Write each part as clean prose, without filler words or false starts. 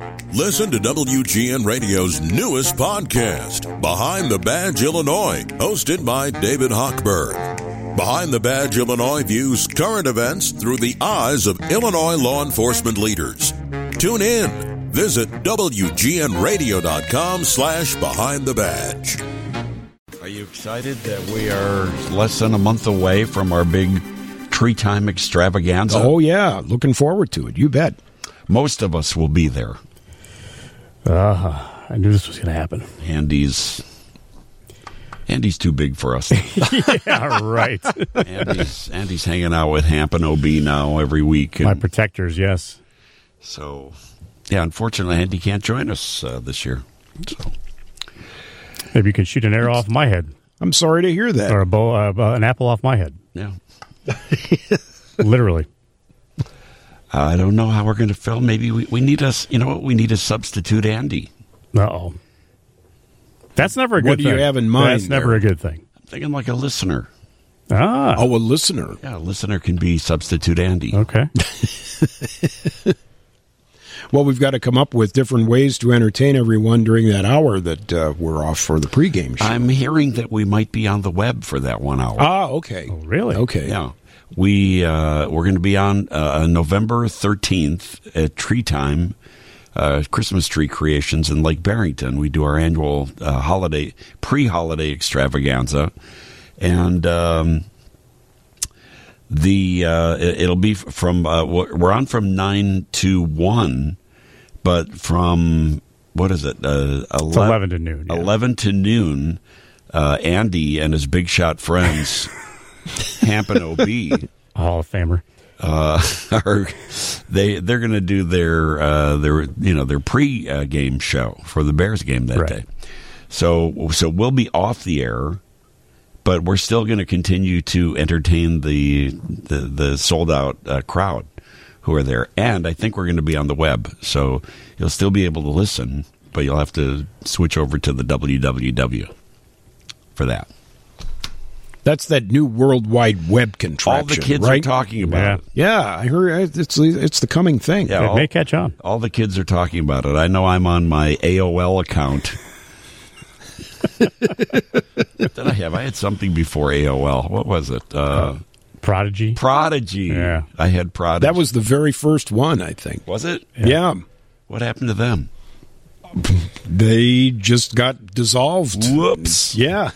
Listen to WGN Radio's newest podcast, Behind the Badge Illinois, hosted by David Hochberg. Behind the Badge Illinois views current events through the eyes of Illinois law enforcement leaders. Tune in. Visit WGNRadio.com/Behind the Badge. Are you excited that we are less than a month away from our big Tree Time extravaganza? Oh, yeah. Looking forward to it. You bet. Most of us will be there. I knew this was going to happen. Andy's too big for us. Yeah, right. Andy's hanging out with Hamp and OB now every week. My protectors, yes. So, yeah, unfortunately, Andy can't join us this year. So maybe you can shoot an arrow off my head. I'm sorry to hear that. Or an apple off my head. Yeah. Literally. I don't know how we're going to film. Maybe we need we need a substitute Andy. Uh-oh. That's never a good thing. What do you have in mind? That's never a good thing. I'm thinking like a listener. Ah. Oh, a listener. Yeah, a listener can be substitute Andy. Okay. Well, we've got to come up with different ways to entertain everyone during that hour that we're off for the pregame show. I'm hearing that we might be on the web for that 1 hour. Ah, okay. Oh, really? Okay. Yeah. We're going to be on November 13th at Tree Time, Christmas tree creations in Lake Barrington. We do our annual pre-holiday extravaganza, and it'll be from we're on from 9 to 1, but from what is it? 11 to noon. Yeah. 11 to noon. Andy and his big shot friends. Hamp and OB, Hall of Famer, they're going to do their pre-game show for the Bears game that day. So we'll be off the air, but we're still going to continue to entertain the sold out crowd who are there, and I think we're going to be on the web, so you'll still be able to listen, but you'll have to switch over to the www for that. That's that new World Wide Web contraption, all the kids right? are talking about it. Yeah, I heard it's the coming thing. Yeah, it may catch on. All the kids are talking about it. I know I'm on my AOL account. What did I have? I had something before AOL. What was it? Prodigy. Yeah. I had Prodigy. That was the very first one, I think. Was it? Yeah. What happened to them? They just got dissolved. Whoops. Yeah.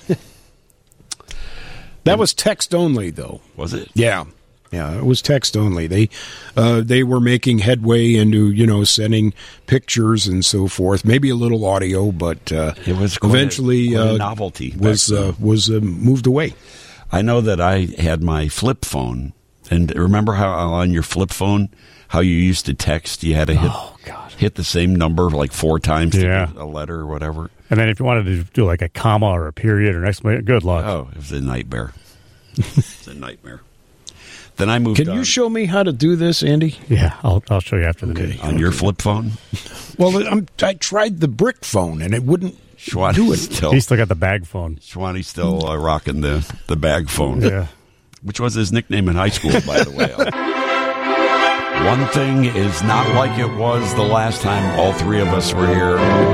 That was text only, though. Was it? Yeah, it was text only. They were making headway into sending pictures and so forth. Maybe a little audio, but it was eventually a novelty. Was moved away. I know that I had my flip phone, and remember how on your flip phone how you used to text, you had to hit the same number like 4 times to get a letter or whatever. And then if you wanted to do like a comma or a period or an exclamation, good luck. Oh, it was a nightmare. It's a nightmare. Then I moved Can you show me how to do this, Andy? Yeah, I'll show you after the meeting. On your flip phone? Well, I tried the brick phone, and it wouldn't do it. He's still got the bag phone. Schwanny's still rocking the bag phone. Yeah. Which was his nickname in high school, by the way. One thing is not like it was the last time all three of us were here.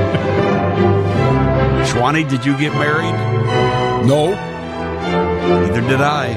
Schwanny, did you get married? No. Neither did I.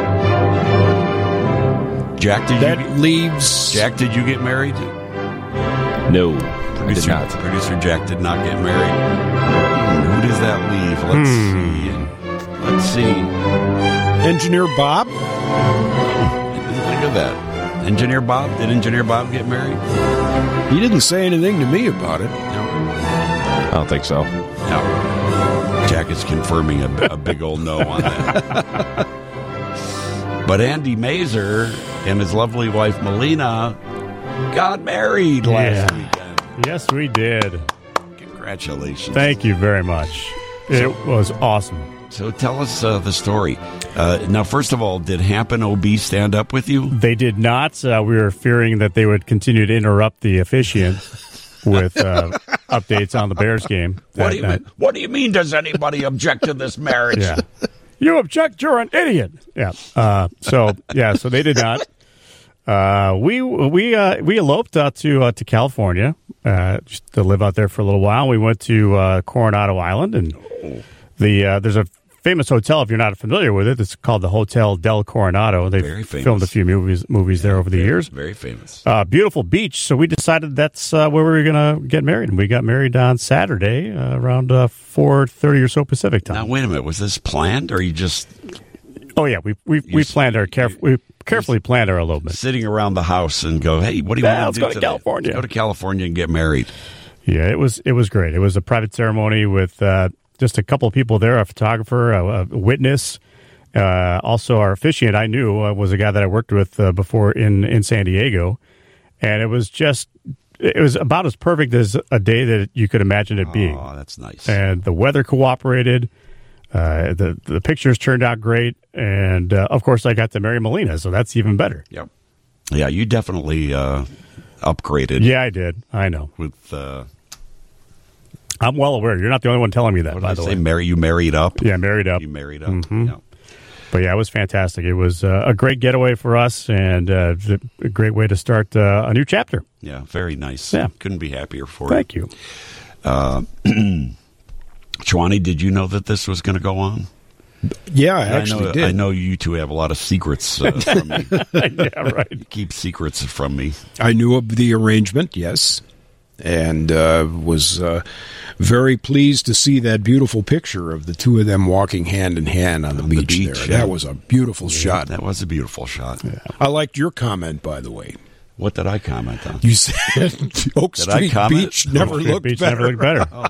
Jack, Jack, did you get married? No, Producer Jack did not get married. Who does that leave? Let's see. Engineer Bob? I didn't think of that. Engineer Bob? Did Engineer Bob get married? He didn't say anything to me about it. No. I don't think so. No. Jack is confirming a big old no on that. But Andy Mazer and his lovely wife Melina got married last weekend. Yes, we did. Congratulations. Thank you very much. It was awesome. So tell us the story. Now, first of all, did Hamp and OB stand up with you? They did not. We were fearing that they would continue to interrupt the officiant with updates on the Bears game. What do you mean? Does anybody object to this marriage? Yeah. You object, you're an idiot. Yeah. So they did not. We eloped out to California just to live out there for a little while. We went to Coronado Island, and there's a famous hotel, if you're not familiar with it. It's called the Hotel del Coronado. They've filmed a few movies there over the years. Very famous. Beautiful beach. So we decided that's where we were going to get married. And we got married on Saturday around 4:30 or so Pacific time. Now, wait a minute. Was this planned, or you just... Oh, yeah. We planned we carefully planned our elopement. Sitting around the house and go, hey, what do you want to do let's go to today? California. Let's go to California and get married. Yeah, it was great. It was a private ceremony with... just a couple of people there, a photographer, a witness. Also, our officiant I knew was a guy that I worked with before in San Diego. And it was about as perfect as a day that you could imagine it being. Oh, that's nice. And the weather cooperated. The pictures turned out great. And, of course, I got to marry Melina, so that's even better. Yep. Yeah, you definitely upgraded. Yeah, I did. I know. With... I'm well aware. You're not the only one telling me that, by the way. You married up? Yeah, married up. You married up. Mm-hmm. Yeah. But, yeah, it was fantastic. It was a great getaway for us and a great way to start a new chapter. Yeah, very nice. Yeah. Couldn't be happier for Thank you. Shwani, did you know that this was going to go on? Yeah, I actually did. I know you two have a lot of secrets from me. Yeah, right. You keep secrets from me. I knew of the arrangement, yes, and was very pleased to see that beautiful picture of the two of them walking hand in hand on the beach there. Yeah. That was a beautiful shot. That was a beautiful shot. Yeah. I liked your comment, by the way. What did I comment on? You said Oak Street Beach never looked better. Oh.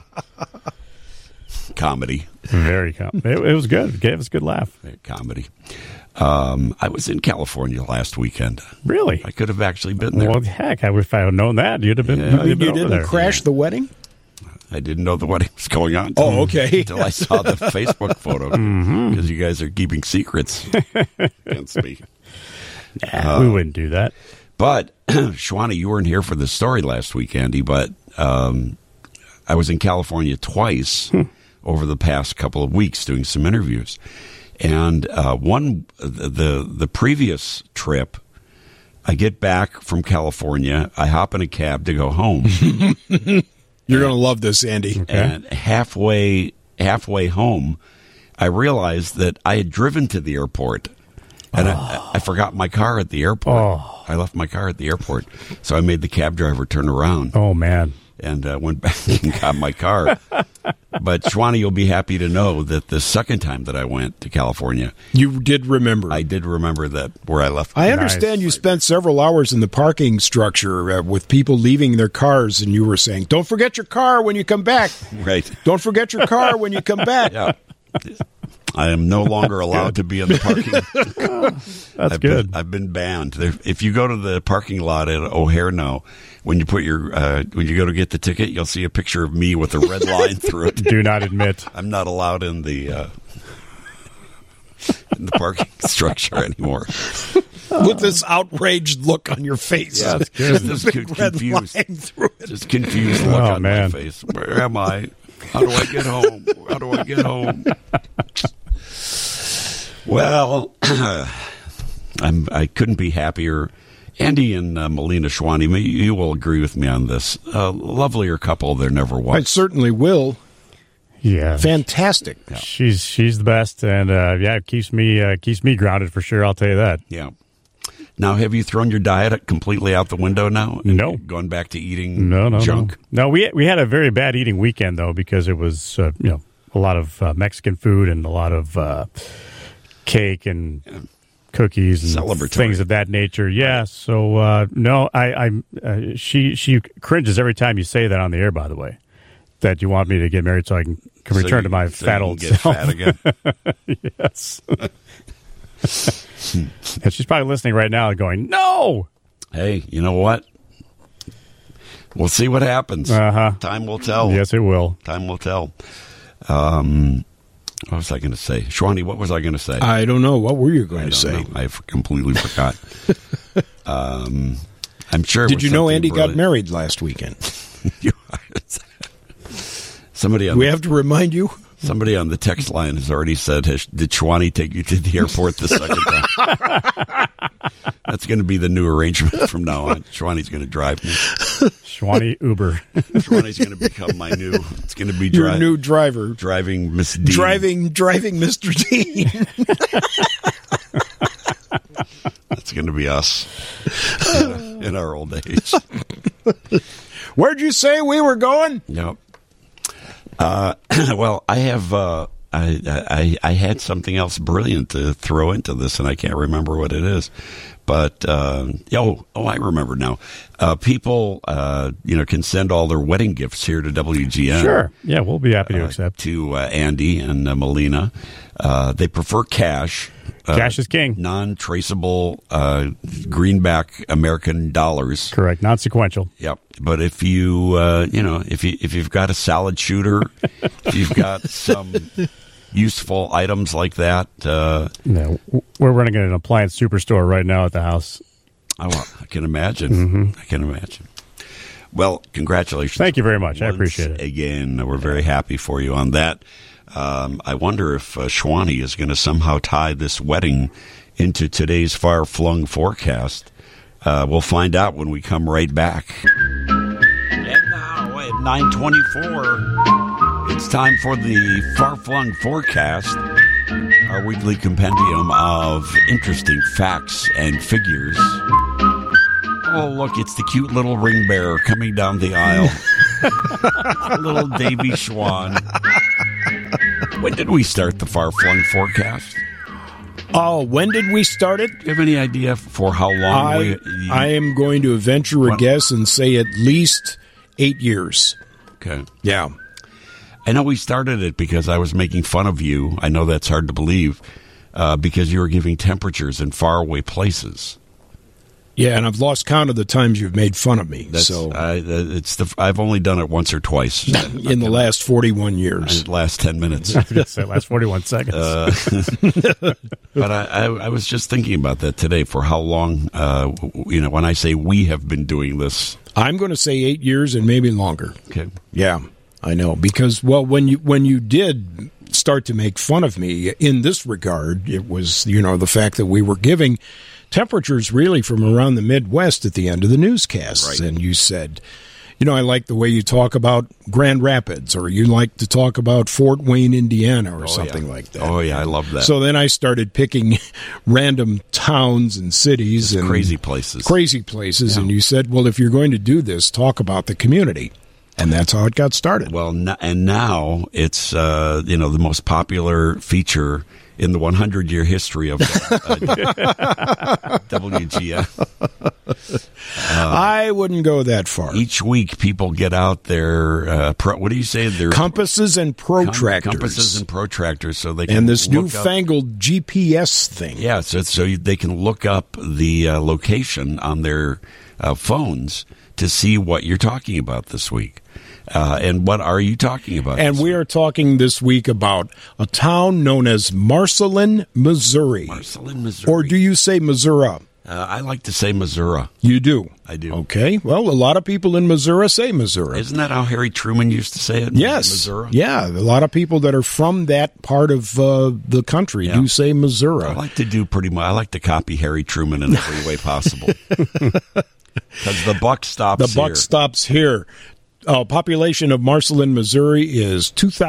Comedy. Very comedy. It was good. It gave us a good laugh. Comedy. I was in California last weekend. Really? I could have actually been there. Well, heck, if I had known that, you'd have been. You you'd been didn't over there. crash the wedding? I didn't know the wedding was going on. Oh, okay. Until I saw the Facebook photo, because you guys are keeping secrets against me. Nah, we wouldn't do that. But, Shwani, you weren't here for the story last week, Andy, but I was in California twice over the past couple of weeks doing some interviews. And the previous trip, I get back from California, I hop in a cab to go home. You're going to love this, Andy. Okay. And halfway home, I realized that I had driven to the airport. And I forgot my car at the airport. Oh. I left my car at the airport. So I made the cab driver turn around. Oh, man. And went back and got my car. But, Shwani, you'll be happy to know that the second time that I went to California... You did remember. I did remember that where I left my I understand you spent several hours in the parking structure with people leaving their cars, and you were saying, don't forget your car when you come back. Right. Don't forget your car when you come back. Yeah. I am no longer allowed to be in the parking. That's good. I've been banned. If you go to the parking lot at O'Hare now, when you put when you go to get the ticket, you'll see a picture of me with a red line through it. Do not admit. I'm not allowed in the parking structure anymore. With this outraged look on your face. Yeah, it's good. Just confused. Just confused look on my face. Where am I? How do I get home? How do I get home? Well, I couldn't be happier. Andy and Melina, Shwani, you will agree with me on this. Lovelier couple there never was. I certainly will. Yeah, fantastic. Yeah. She's the best, and it keeps me grounded for sure. I'll tell you that. Yeah. Now, have you thrown your diet completely out the window now? No. Gone back to eating junk? No, we had a very bad eating weekend, though, because it was a lot of Mexican food and a lot of cake and cookies and things of that nature. Yeah, so no, she cringes every time you say that on the air, by the way, that you want me to get married so I can return to my fat old get self. Fat again. Yes. And she's probably listening right now and going, no! Hey, you know what? We'll see what happens. Uh-huh. Time will tell. Yes, it will. Time will tell. What was I going to say? Shwani, what was I going to say? I don't know. What were you going to say? I completely forgot. I'm sure. Did you know Andy got married last weekend? Somebody on we have to remind you? Somebody on the text line has already said, did Schwani take you to the airport the second time? That's going to be the new arrangement from now on. Schwani's going to drive me. Schwani Uber. Schwani's going to become my new, it's going to be your new driver. Driving Miss Dean. Driving Mr. Dean. That's going to be us in our old age. Where'd you say we were going? Yep. Well, I have I had something else brilliant to throw into this, and I can't remember what it is. But I remember now. People, can send all their wedding gifts here to WGN. Sure, yeah, we'll be happy to accept. To Andy and Melina, they prefer cash. Cash is king. Non-traceable greenback American dollars. Correct. Non-sequential. Yep. But if you, if you've got a salad shooter, if you've got some useful items like that. We're running an appliance superstore right now at the house. Oh, I can imagine. Mm-hmm. I can imagine. Well, congratulations. Thank you very much. I appreciate it. Again, we're very happy for you on that. I wonder if Schwani is going to somehow tie this wedding into today's far-flung forecast. We'll find out when we come right back. And now at 9:24, it's time for the far-flung forecast, our weekly compendium of interesting facts and figures. Oh, look, it's the cute little ring bearer coming down the aisle. Little Davy Schwan. When did we start the far-flung forecast? Oh, when did we start it? Do you have any idea for how long? I am going to venture a guess and say at least 8 years. Okay. Yeah. I know we started it because I was making fun of you. I know that's hard to believe because you were giving temperatures in faraway places. Yeah, and I've lost count of the times you've made fun of me. I've only done it once or twice in the last 41 years. Last 10 minutes. I was going to say last 41 seconds. But I was just thinking about that today. For how long? When I say we have been doing this, I'm going to say 8 years and maybe longer. Okay. Yeah, I know because when you did start to make fun of me in this regard, it was the fact that we were giving temperatures really from around the Midwest at the end of the newscasts. Right. And you said, I like the way you talk about Grand Rapids, or you like to talk about Fort Wayne, Indiana, or something like that. Oh, yeah, I love that. So then I started picking random towns and cities. And crazy places. Yeah. And you said, well, if you're going to do this, talk about the community. And that's how it got started. Well, and now it's, the most popular feature in the 100-year history of WGN. I wouldn't go that far. Each week, people get out their, what do you say? Their compasses and protractors. Compasses and protractors, so they can and this newfangled GPS thing. Yeah, so they can look up the location on their phones to see what you're talking about this week. And what are you talking about? And we are talking this week about a town known as Marceline, Missouri. Marceline, Missouri. Or do you say Missouri? I like to say Missouri. You do? I do. Okay. Well, a lot of people in Missouri say Missouri. Isn't that how Harry Truman used to say it? Yes. Missouri? Yeah. A lot of people that are from that part of the country do say Missouri. I like to do pretty much. I like to copy Harry Truman in every way possible. Because the buck stops here. The buck stops here. Population of Marceline, Missouri is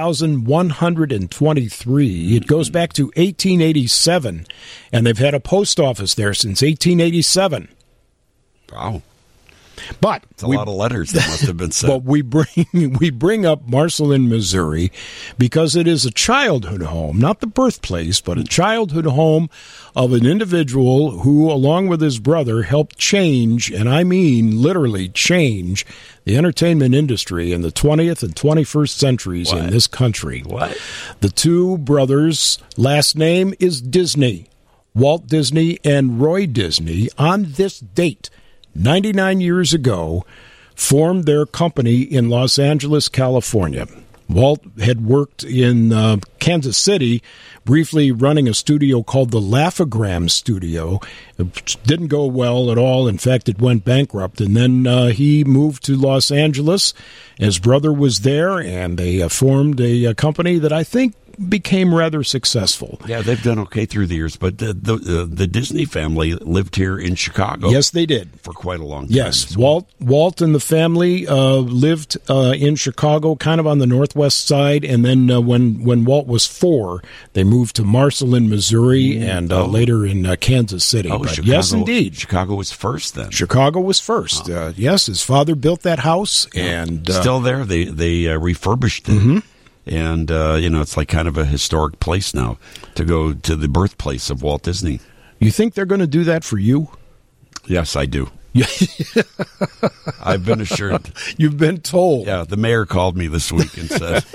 2,123. It goes back to 1887, and they've had a post office there since 1887. Wow. But it's a lot of letters that must have been sent. But we bring up Marceline, Missouri, because it is a childhood home, not the birthplace, but a childhood home of an individual who, along with his brother, helped change, and I mean literally change, the entertainment industry in the 20th and 21st centuries in this country. What? The two brothers' last name is Disney. Walt Disney and Roy Disney, on this date, 99 years ago, formed their company in Los Angeles, California. Walt had worked in Kansas City, briefly running a studio called the Laugh-O-Gram Studio. It didn't go well at all. In fact, it went bankrupt. And then he moved to Los Angeles. His brother was there, and they formed a company that I think became rather successful. Yeah, they've done okay through the years, but the Disney family lived here in Chicago. Yes, they did. For quite a long time. Yes, Walt and the family lived in Chicago, kind of on the northwest side, and then when Walt was 4, they moved to Marceline, Missouri, and later in Kansas City. Oh, but Chicago, yes, indeed. Chicago was first then. Chicago was first. Yes, his father built that house. And still there. They refurbished it. Mm-hmm. And, it's like kind of a historic place now to go to the birthplace of Walt Disney. You think they're going to do that for you? Yes, I do. I've been assured. You've been told. Yeah, the mayor called me this week and said,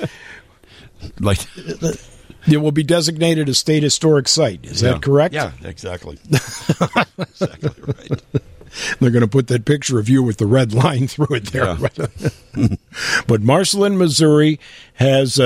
it will be designated a state historic site. Is that correct? Yeah, exactly. Exactly right. They're going to put that picture of you with the red line through it there. Yeah. But Marceline, Missouri has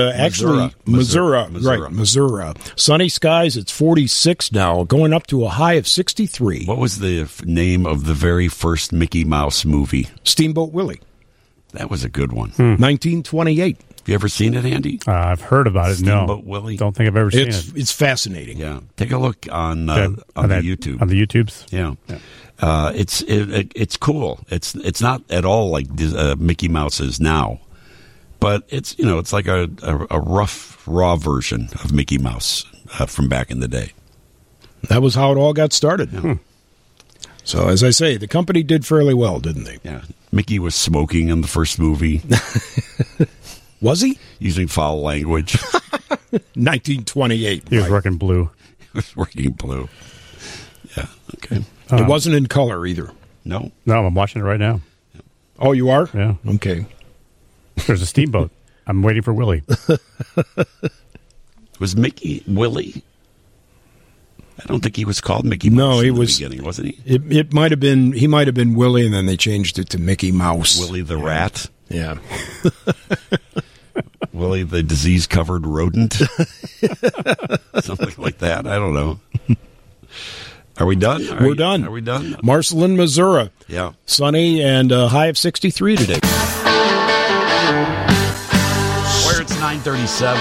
Missouri. Sunny skies, it's 46 now, going up to a high of 63. What was the name of the very first Mickey Mouse movie? Steamboat Willie. That was a good one. 1928. Have you ever seen it, Andy? I've heard about it. Steamboat Willie. Don't think I've ever seen it. It's fascinating. Yeah, take a look on the YouTube. On the YouTubes. Yeah. It's cool. It's not at all like Mickey Mouse is now, but it's like a rough, raw version of Mickey Mouse from back in the day. That was how it all got started. Yeah. So, as I say, the company did fairly well, didn't they? Yeah. Mickey was smoking in the first movie. Was he? Using foul language. 1928. He was working blue. He was working blue. Yeah, okay. It wasn't in color either. No, I'm watching it right now. Oh, you are? Yeah. Okay. There's a steamboat. I'm waiting for Willie. Was Mickey Willie? I don't think he was called Mickey Mouse. No, he in the was. Beginning, wasn't he? It might have been. He might have been Willie, and then they changed it to Mickey Mouse. Willie the rat. Yeah. Willie the disease-covered rodent. Something like that. I don't know. Are we done? We're done. Are we done? Marceline, Missouri. Yeah. Sunny and a high of 63 today. Where it's 9:37.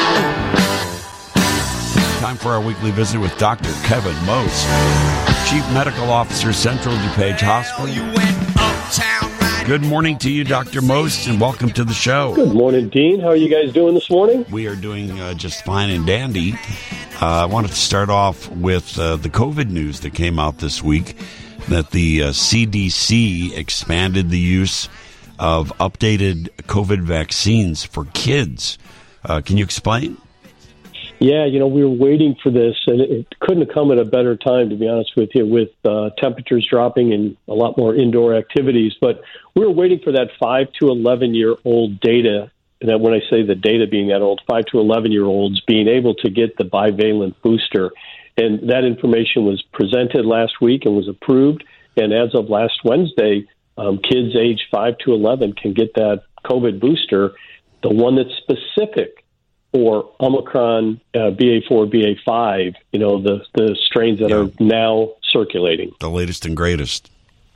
Time for our weekly visit with Dr. Kevin Most, Chief Medical Officer, Central DuPage Hospital. Good morning to you, Dr. Most, and welcome to the show. Good morning, Dean. How are you guys doing this morning? We are doing just fine and dandy. I wanted to start off with the COVID news that came out this week, that the CDC expanded the use of updated COVID vaccines for kids. Can you explain? Yeah, we were waiting for this, and it couldn't have come at a better time, to be honest with you, with temperatures dropping and a lot more indoor activities. But we were waiting for that 5 to 11-year-old data. And when I say the data being that old, 5 to 11-year-olds being able to get the bivalent booster. And that information was presented last week and was approved. And as of last Wednesday, kids age 5 to 11 can get that COVID booster, the one that's specific for Omicron, BA4, BA5, the strains that are now circulating. The latest and greatest.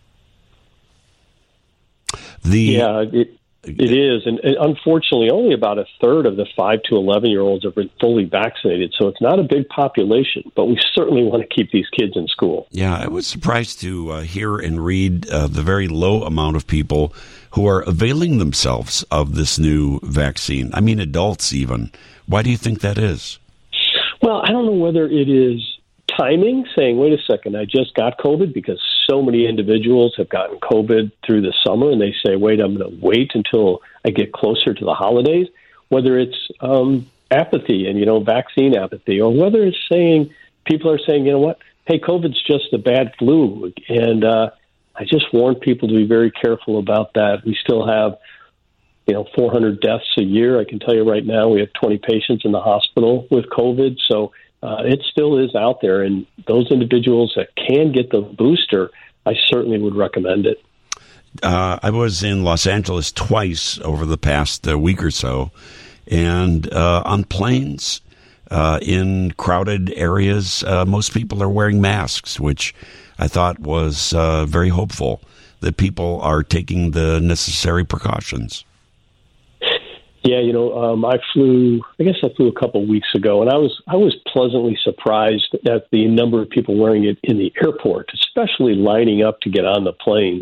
It is. And unfortunately, only about a third of the 5 to 11-year-olds have been fully vaccinated. So it's not a big population, but we certainly want to keep these kids in school. Yeah, I was surprised to hear and read the very low amount of people who are availing themselves of this new vaccine. I mean, adults even. Why do you think that is? Well, I don't know whether it is timing, saying, wait a second, I just got COVID, because so many individuals have gotten COVID through the summer, and they say, wait, I'm going to wait until I get closer to the holidays, whether it's apathy and, vaccine apathy, or whether it's saying, people are saying, you know what, hey, COVID's just a bad flu. And I just warn people to be very careful about that. We still have 400 deaths a year. I can tell you right now we have 20 patients in the hospital with COVID. So it still is out there. And those individuals that can get the booster, I certainly would recommend it. I was in Los Angeles twice over the past week or so. And on planes, in crowded areas, most people are wearing masks, which I thought was very hopeful that people are taking the necessary precautions. Yeah, I flew a couple of weeks ago, and I was pleasantly surprised at the number of people wearing it in the airport, especially lining up to get on the plane.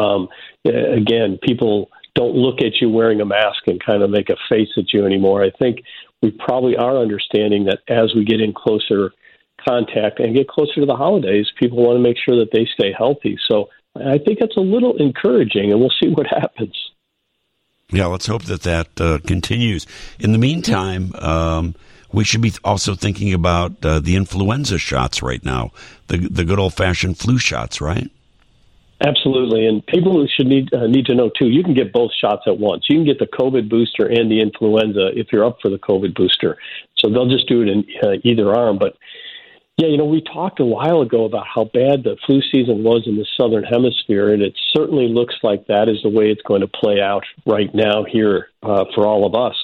Again, people don't look at you wearing a mask and kind of make a face at you anymore. I think we probably are understanding that as we get in closer contact and get closer to the holidays, people want to make sure that they stay healthy. So I think that's a little encouraging, and we'll see what happens. Yeah, let's hope that continues. In the meantime, we should be also thinking about the influenza shots right now, the good old-fashioned flu shots, right? Absolutely, and people should need to know, too, you can get both shots at once. You can get the COVID booster and the influenza if you're up for the COVID booster. So they'll just do it in either arm. But, yeah, we talked a while ago about how bad the flu season was in the southern hemisphere, and it certainly looks like that is the way it's going to play out right now here for all of us.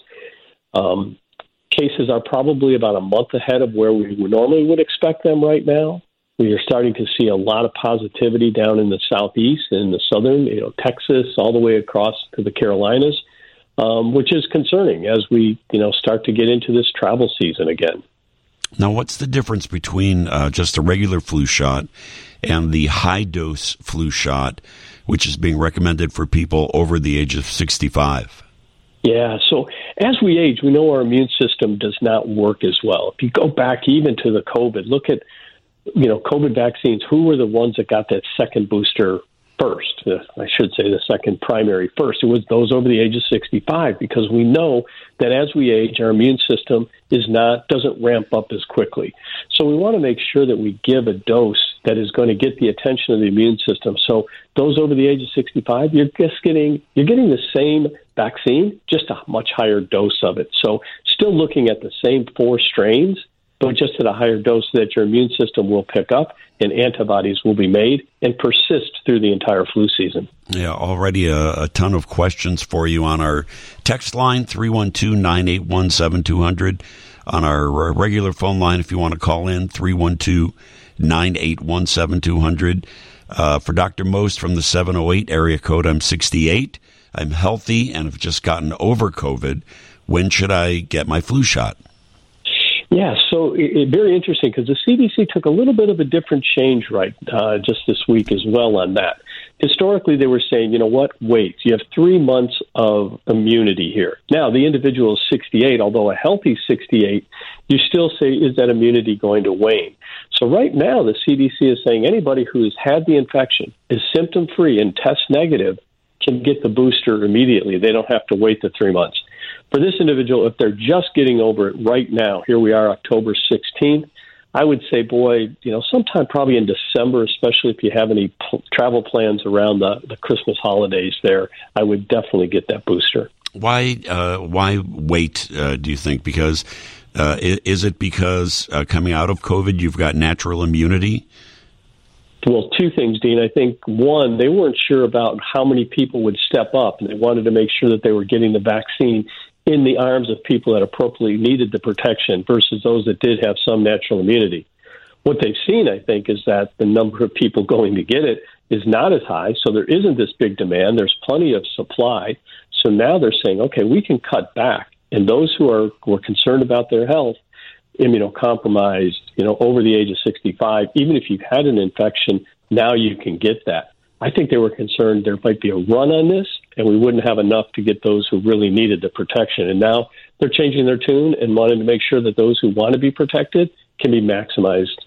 Cases are probably about a month ahead of where we normally would expect them right now. We are starting to see a lot of positivity down in the southeast and the southern, Texas, all the way across to the Carolinas, which is concerning as we, start to get into this travel season again. Now, what's the difference between just a regular flu shot and the high-dose flu shot, which is being recommended for people over the age of 65? Yeah, so as we age, we know our immune system does not work as well. If you go back even to the COVID, look at COVID vaccines, who were the ones that got that second booster first? I should say the second primary first. It was those over the age of 65, because we know that as we age, our immune system doesn't ramp up as quickly. So we want to make sure that we give a dose that is going to get the attention of the immune system. So those over the age of 65, you're getting the same vaccine, just a much higher dose of it. So still looking at the same 4 strains, but just at a higher dose so that your immune system will pick up and antibodies will be made and persist through the entire flu season. Yeah, already a ton of questions for you on our text line, 312-981-7200. On our regular phone line, if you want to call in, 312-981-7200. For Dr. Most from the 708 area code, I'm 68. I'm healthy and have just gotten over COVID. When should I get my flu shot? Yeah, so very interesting, because the CDC took a little bit of a different change just this week as well on that. Historically, they were saying, wait, you have 3 months of immunity here. Now, the individual is 68, although a healthy 68, you still say, is that immunity going to wane? So right now, the CDC is saying anybody who has had the infection, is symptom-free and test negative, can get the booster immediately. They don't have to wait the 3 months. For this individual, if they're just getting over it right now, here we are, October 16th, I would say, sometime probably in December, especially if you have any travel plans around the Christmas holidays there, I would definitely get that booster. Why wait, do you think? Because is it because coming out of COVID, you've got natural immunity? Well, 2 things, Dean. I think, one, they weren't sure about how many people would step up, and they wanted to make sure that they were getting the vaccine in the arms of people that appropriately needed the protection versus those that did have some natural immunity. What they've seen, I think, is that the number of people going to get it is not as high, so there isn't this big demand. There's plenty of supply. So now they're saying, okay, we can cut back. And those who are concerned about their health, immunocompromised, over the age of 65, even if you've had an infection, now you can get that. I think they were concerned there might be a run on this, and we wouldn't have enough to get those who really needed the protection. And now they're changing their tune and wanting to make sure that those who want to be protected can be maximized.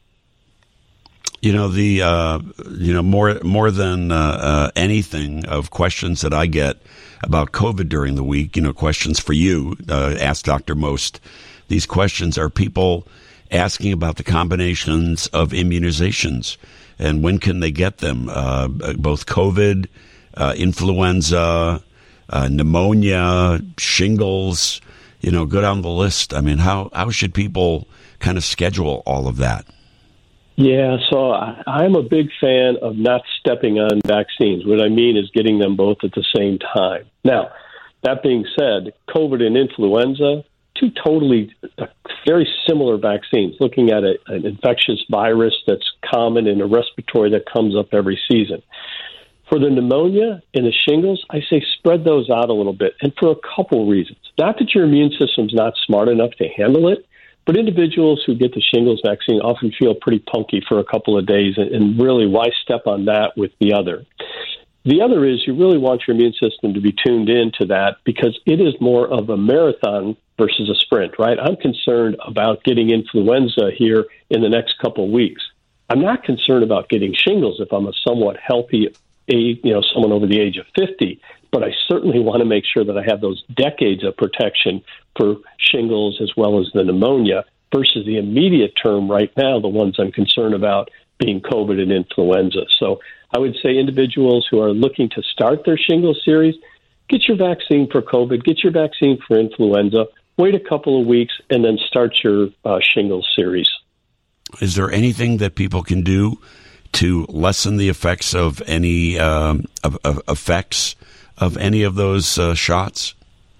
More than anything of questions that I get about COVID during the week, questions for you, ask Dr. Most. These questions are people asking about the combinations of immunizations and when can they get them, both COVID, influenza, pneumonia, shingles, go down the list. I mean, how should people kind of schedule all of that? Yeah, so I'm a big fan of not stepping on vaccines. What I mean is getting them both at the same time. Now, That being said, COVID and influenza, two totally very similar vaccines, looking at an infectious virus that's common in a respiratory that comes up every season. For the pneumonia and the shingles, I say spread those out a little bit, and for a couple reasons. Not that your immune system's not smart enough to handle it, but individuals who get the shingles vaccine often feel pretty punky for a couple of days, and really, why step on that with the other? The other is you really want your immune system to be tuned into that because it is more of a marathon versus a sprint, right? I'm concerned about getting influenza here in the next couple of weeks. I'm not concerned about getting shingles if I'm a somewhat healthy age, someone over the age of 50, but I certainly want to make sure that I have those decades of protection for shingles as well as the pneumonia versus the immediate term right now, the ones I'm concerned about being COVID and influenza. So I would say individuals who are looking to start their shingles series, get your vaccine for COVID, get your vaccine for influenza, wait a couple of weeks, and then start your shingles series. Is there anything that people can do to lessen the effects of any effects of any of those shots?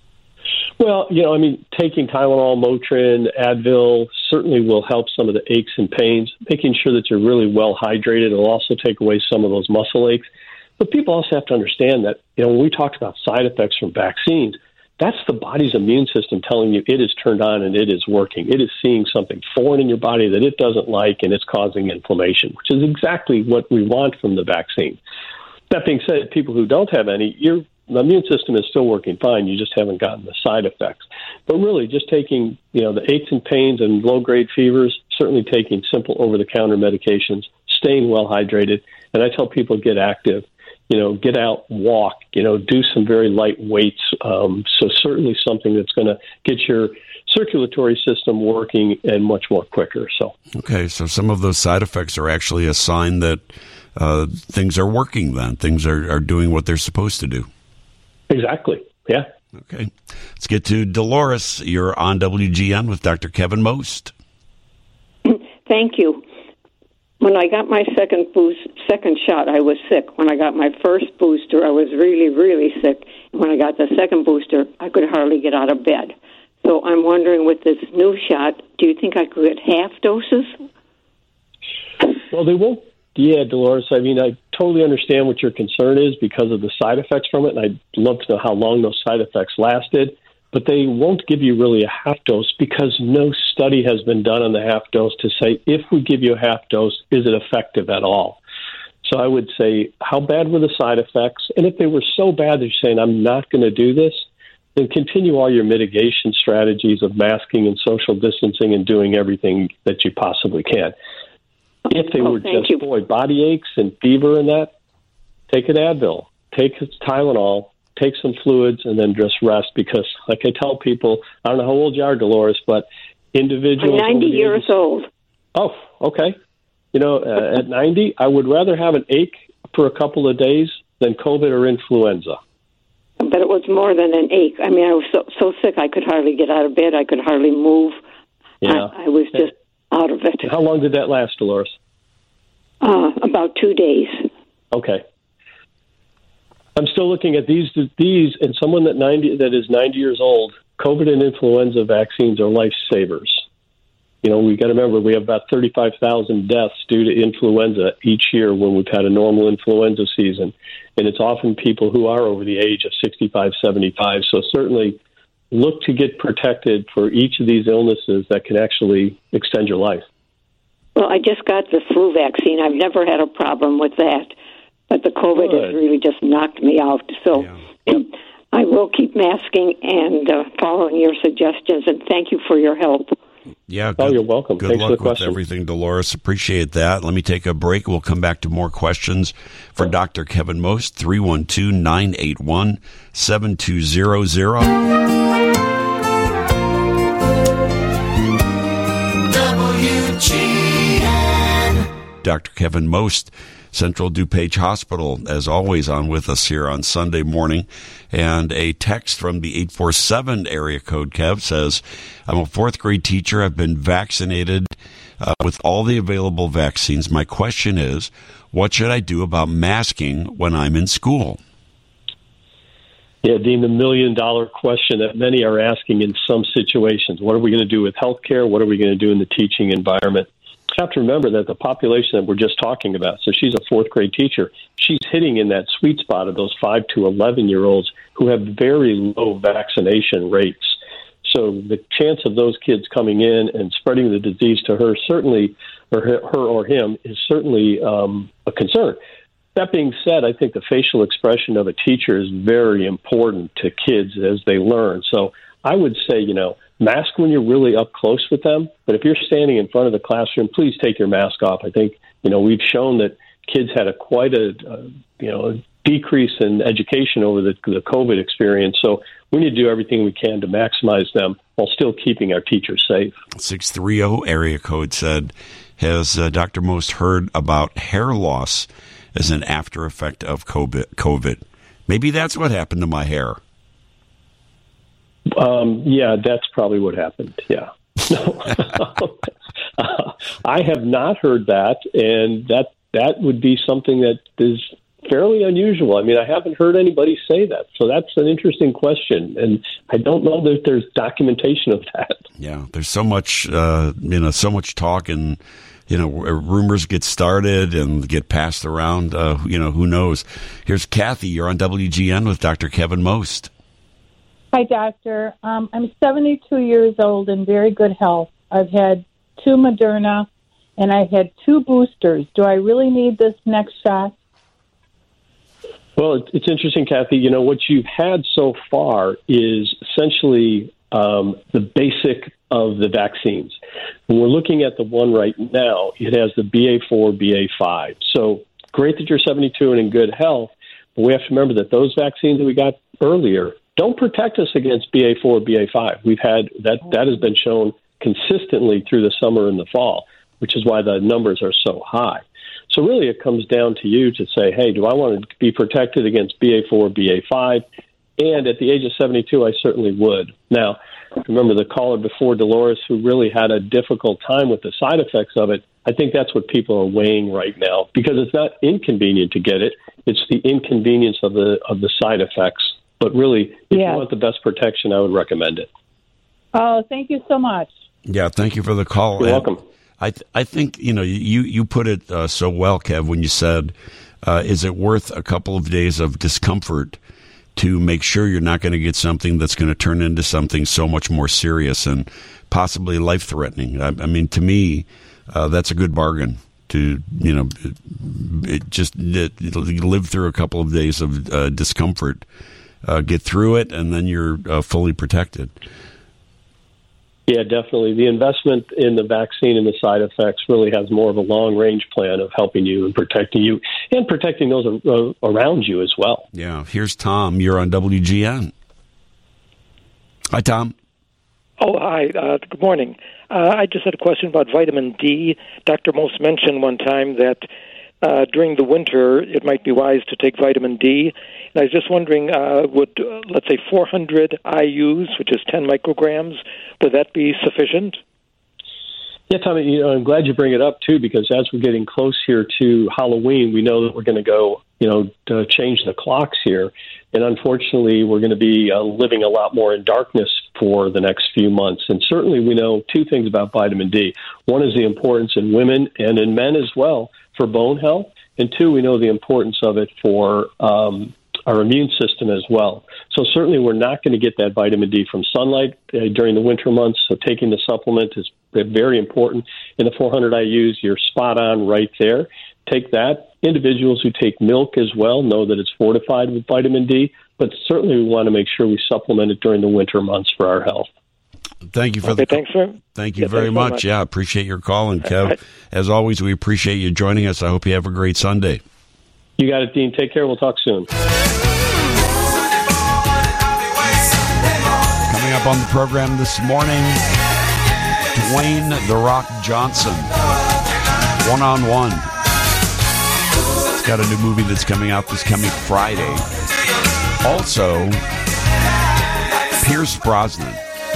Well, taking Tylenol, Motrin, Advil certainly will help some of the aches and pains. Making sure that you're really well hydrated will also take away some of those muscle aches. But people also have to understand that, when we talked about side effects from vaccines, that's the body's immune system telling you it is turned on and it is working. It is seeing something foreign in your body that it doesn't like, and it's causing inflammation, which is exactly what we want from the vaccine. That being said, people who don't have any, your immune system is still working fine. You just haven't gotten the side effects. But really, just taking, the aches and pains and low-grade fevers, certainly taking simple over-the-counter medications, staying well hydrated. And I tell people get active. Get out, walk, do some very light weights. So certainly something that's going to get your circulatory system working and much more quicker. So some of those side effects are actually a sign that things are working then. Things are doing what they're supposed to do. Exactly, yeah. Okay. Let's get to Dolores. You're on WGN with Dr. Kevin Most. Thank you. When I got my second shot, I was sick. When I got my first booster, I was really, really sick. And when I got the second booster, I could hardly get out of bed. So I'm wondering, with this new shot, do you think I could get half doses? Well, they won't. Yeah, Dolores, I totally understand what your concern is because of the side effects from it, and I'd love to know how long those side effects lasted. But they won't give you really a half dose because no study has been done on the half dose to say, if we give you a half dose, is it effective at all? So I would say, how bad were the side effects? And if they were so bad that you're saying, I'm not going to do this, then continue all your mitigation strategies of masking and social distancing and doing everything that you possibly can. If they were just, body aches and fever and that, take an Advil, take Tylenol, take some fluids, and then just rest because, like I tell people, I don't know how old you are, Dolores, but individuals... I'm 90 years old. Oh, okay. At 90, I would rather have an ache for a couple of days than COVID or influenza. But it was more than an ache. I was so sick I could hardly get out of bed. I could hardly move. Yeah. I was just out of it. How long did that last, Dolores? About 2 days. Okay. I'm still looking at these, and someone that is 90 years old. COVID and influenza vaccines are lifesavers. We got to remember we have about 35,000 deaths due to influenza each year when we've had a normal influenza season, and it's often people who are over the age of 65, 75. So certainly look to get protected for each of these illnesses that can actually extend your life. Well, I just got the flu vaccine. I've never had a problem with that. But the COVID has really just knocked me out. So I will keep masking and following your suggestions, and thank you for your help. Yeah. You're welcome. Good Thanks luck for the question. with everything, Dolores. Appreciate that. Let me take a break. We'll come back to more questions for Dr. Kevin Most, 312-981-7200. Dr. Kevin Most, Central DuPage Hospital, as always, on with us here on Sunday morning. And a text from the 847 area code, Kev, says, I'm a fourth grade teacher. I've been vaccinated with all the available vaccines. My question is, what should I do about masking when I'm in school? Yeah, Dean, the million-dollar question that many are asking in some situations. What are we going to do with healthcare? What are we going to do in the teaching environment? You have to remember that the population that we're just talking about, so she's a fourth-grade teacher, she's hitting in that sweet spot of those 5 to 11-year-olds who have very low vaccination rates. So the chance of those kids coming in and spreading the disease to her certainly, or her or him, is certainly a concern. That being said, I think the facial expression of a teacher is very important to kids as they learn. So I would say, mask when you're really up close with them. But if you're standing in front of the classroom, please take your mask off. I think, we've shown that kids had quite a decrease in education over the COVID experience. So we need to do everything we can to maximize them while still keeping our teachers safe. 630 area code said, has Dr. Most heard about hair loss as an after effect of COVID? Maybe that's what happened to my hair. Yeah, that's probably what happened. Yeah. I have not heard that, and that would be something that is fairly unusual. I mean, I haven't heard anybody say that, so that's an interesting question, and I don't know that there's documentation of that. Yeah, there's so much, so much talk, and rumors get started and get passed around. Who knows? Here's Kathy. You're on WGN with Dr. Kevin Most. Hi, Doctor. I'm 72 years old in very good health. I've had 2 Moderna, and I had 2 boosters. Do I really need this next shot? Well, it's interesting, Kathy. What you've had so far is essentially the basic of the vaccines. When we're looking at the one right now, it has the BA4, BA5. So great that you're 72 and in good health, but we have to remember that those vaccines that we got earlier don't protect us against BA4, BA5. We've had that has been shown consistently through the summer and the fall, which is why the numbers are so high. So really it comes down to you to say, hey, do I want to be protected against BA4, BA5? And at the age of 72, I certainly would. Now, remember the caller before, Dolores, who really had a difficult time with the side effects of it. I think that's what people are weighing right now, because it's not inconvenient to get it. It's the inconvenience of the side effects. But really, if you want the best protection, I would recommend it. Oh, thank you so much. Yeah, thank you for the call. You're welcome. I think, you put it so well, Kev, when you said, is it worth a couple of days of discomfort to make sure you're not going to get something that's going to turn into something so much more serious and possibly life-threatening? I mean, to me, that's a good bargain to, just live through a couple of days of discomfort, get through it, and then you're fully protected. Yeah, definitely. The investment in the vaccine and the side effects really has more of a long-range plan of helping you and protecting those around you as well. Yeah. Here's Tom. You're on WGN. Hi, Tom. Oh, hi. Good morning. I just had a question about vitamin D. Dr. Most mentioned one time that during the winter it might be wise to take vitamin D. And I was just wondering, would, let's say, 400 IUs, which is 10 micrograms, would that be sufficient? Yeah, Tommy, I'm glad you bring it up, too, because as we're getting close here to Halloween, we know that we're going to go, to change the clocks here. And unfortunately, we're going to be living a lot more in darkness for the next few months. And certainly we know 2 things about vitamin D. One is the importance in women and in men as well for bone health. And 2, we know the importance of it for our immune system as well. So certainly we're not going to get that vitamin D from sunlight during the winter months. So taking the supplement is very important. In the 400 IUs, you're spot on right there. Take that. Individuals who take milk as well know that it's fortified with vitamin D, but certainly we want to make sure we supplement it during the winter months for our health. Thank you for Thank you very much. Yeah, appreciate your call. And Kev, as always, we appreciate you joining us. I hope you have a great Sunday. You got it, Dean. Take care. We'll talk soon. Coming up on the program this morning, Dwayne "The Rock" Johnson, one-on-one. He's got a new movie that's coming out this coming Friday. Also, Pierce Brosnan.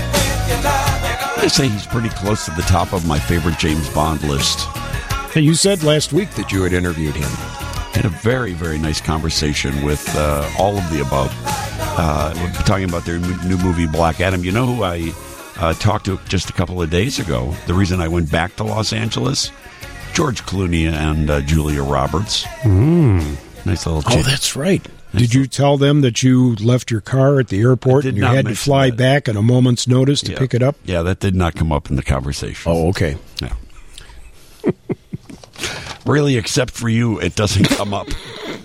I say he's pretty close to the top of my favorite James Bond list. Hey, you said last week that you had interviewed him. Had a very, very nice conversation with all of the above. we're talking about their new movie, Black Adam. You know who I talked to just a couple of days ago? The reason I went back to Los Angeles? George Clooney and Julia Roberts. Nice little chick. Oh, that's right. Did you tell them that you left your car at the airport and you had to fly back at a moment's notice to pick it up? Yeah, that did not come up in the conversation. Oh, okay. Yeah. Really, except for you, it doesn't come up.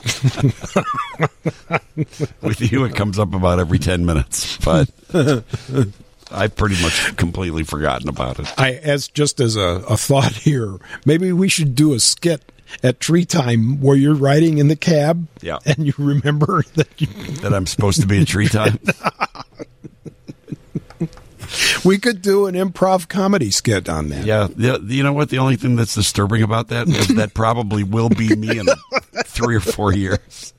With you, it comes up about every 10 minutes. But I've pretty much completely forgotten about it. As a thought here, maybe we should do a skit at Tree Time where you're riding in the cab and you remember that I'm supposed to be at Tree Time. We could do an improv comedy skit on that. Yeah. You know what? The only thing that's disturbing about that is that probably will be me in 3 or 4 years.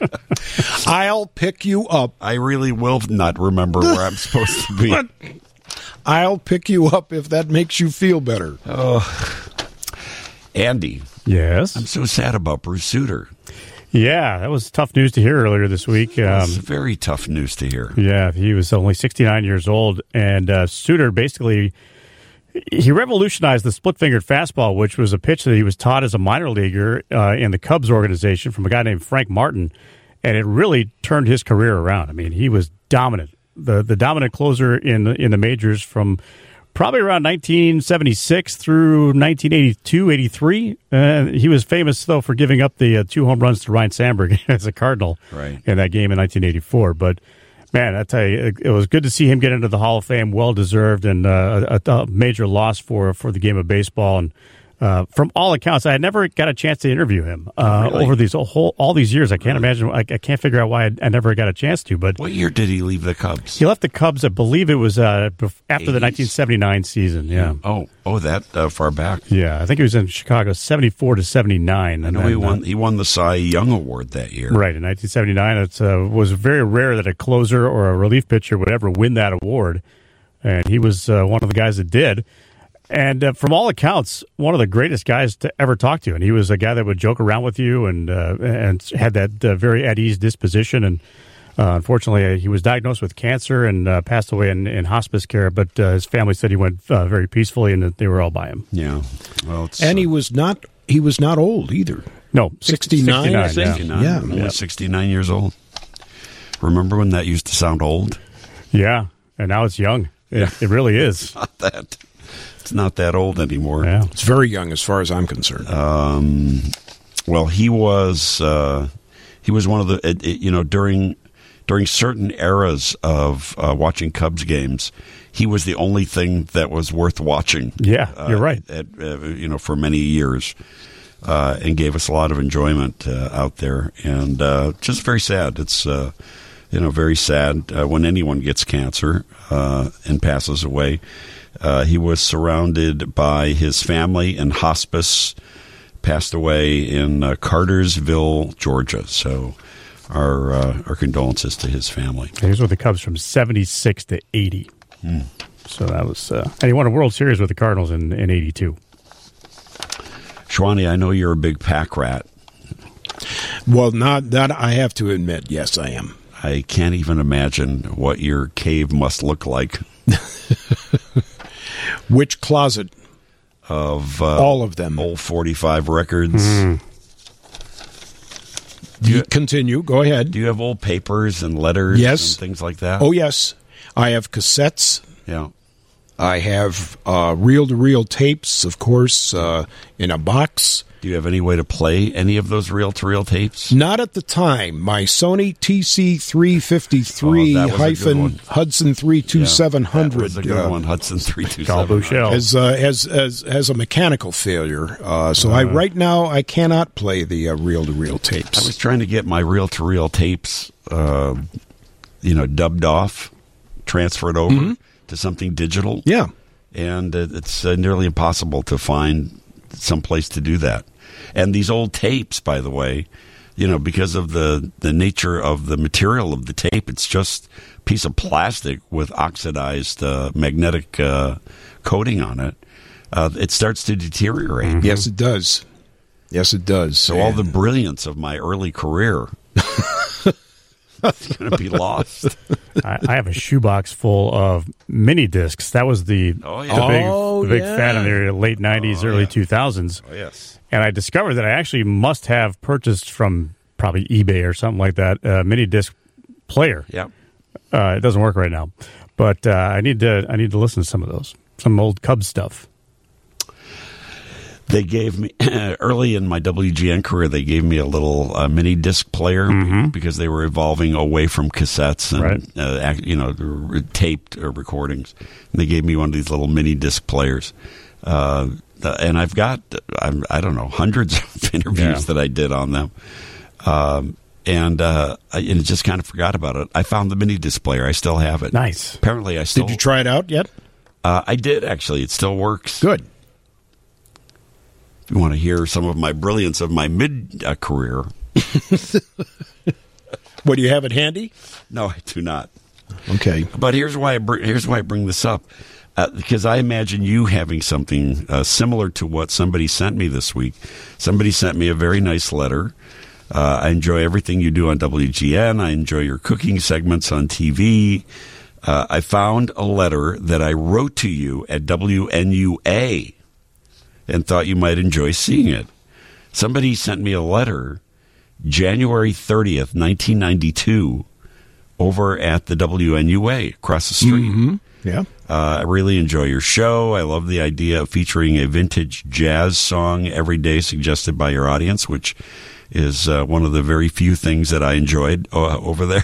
I'll pick you up. I really will not remember where I'm supposed to be. I'll pick you up if that makes you feel better. Oh, Andy. Yes? I'm so sad about Bruce Sutter. Yeah, that was tough news to hear earlier this week. It's very tough news to hear. Yeah, he was only 69 years old, and Sutter basically, he revolutionized the split-fingered fastball, which was a pitch that he was taught as a minor leaguer in the Cubs organization from a guy named Frank Martin, and it really turned his career around. I mean, he was dominant, the dominant closer in the majors from probably around 1976 through 1982, 83. He was famous, though, for giving up the 2 home runs to Ryne Sandberg as a Cardinal in that game in 1984. But, man, I tell you, it was good to see him get into the Hall of Fame, well-deserved, and a major loss for the game of baseball. And from all accounts, I had never got a chance to interview him over all these years. I can't imagine. I can't figure out why I never got a chance to. But what year did he leave the Cubs? He left the Cubs, I believe it was after 80s? The 1979 season. Yeah. Oh, that far back. Yeah, I think he was in Chicago 74 to 79. I know he won the Cy Young Award that year. Right, in 1979. It was very rare that a closer or a relief pitcher would ever win that award, and he was one of the guys that did. And from all accounts, one of the greatest guys to ever talk to. And he was a guy that would joke around with you and had that very at ease disposition. And unfortunately, he was diagnosed with cancer and passed away in hospice care. But his family said he went very peacefully and that they were all by him. Yeah. Well, and he was not old either. No, 69. I think. Yeah. Only 69 years old. Remember when that used to sound old? Yeah. And now it's young. It really is. It's not that old anymore. Yeah. It's very young as far as I'm concerned. Well, he was one of the during certain eras of watching Cubs games, he was the only thing that was worth watching. Yeah, you're right. For many years, and gave us a lot of enjoyment out there, and just very sad. It's very sad when anyone gets cancer and passes away. He was surrounded by his family in hospice, passed away in Cartersville, Georgia. So our condolences to his family. He was with the Cubs from 76 to 80. So that was... and he won a World Series with the Cardinals in 82. Shwani, I know you're a big pack rat. Well, not that I have to admit. Yes, I am. I can't even imagine what your cave must look like. Which closet? Of all of them. Old 45 records. Continue. Go ahead. Do you have old papers and letters and things like that? Oh, yes. I have cassettes. Yeah. I have reel-to-reel tapes, of course, in a box. Do you have any way to play any of those reel-to-reel tapes? Not at the time. My Sony TC353 Hudson 32700. That was a good one, Hudson 32700. Has a mechanical failure. Right now I cannot play the reel-to-reel tapes. I was trying to get my reel-to-reel tapes, dubbed off, transferred over to something digital. Yeah. And it's nearly impossible to find some place to do that. And these old tapes, by the way, because of the nature of the material of the tape, it's just a piece of plastic with oxidized magnetic coating on it. It starts to deteriorate. Yes, it does. Yes, it does. So all the brilliance of my early career It's going to be lost. I have a shoebox full of mini discs. That was the big fad in the late 90s, early 2000s. Oh, yes. And I discovered that I actually must have purchased from probably eBay or something like that a mini disc player. Yep. It doesn't work right now, but I need to listen to some of those, some old Cubs stuff. They gave me, early in my WGN career, they gave me a little mini disc player because they were evolving away from cassettes and, taped recordings. And they gave me one of these little mini disc players. And I've got, I don't know, hundreds of interviews that I did on them. And I just kind of forgot about it. I found the mini disc player. I still have it. Nice. Apparently, I still... Did you try it out yet? I did, actually. It still works. Good. If you want to hear some of my brilliance of my mid-career... What, do you have it handy? No, I do not. Okay. But here's why I bring this up. Because I imagine you having something similar to what somebody sent me this week. Somebody sent me a very nice letter. I enjoy everything you do on WGN. I enjoy your cooking segments on TV. I found a letter that I wrote to you at WNUA and thought you might enjoy seeing it. Somebody sent me a letter January 30th, 1992, over at the WNUA across the street. Mm-hmm. Yeah. I really enjoy your show. I love the idea of featuring a vintage jazz song every day suggested by your audience, which is one of the very few things that I enjoyed over there.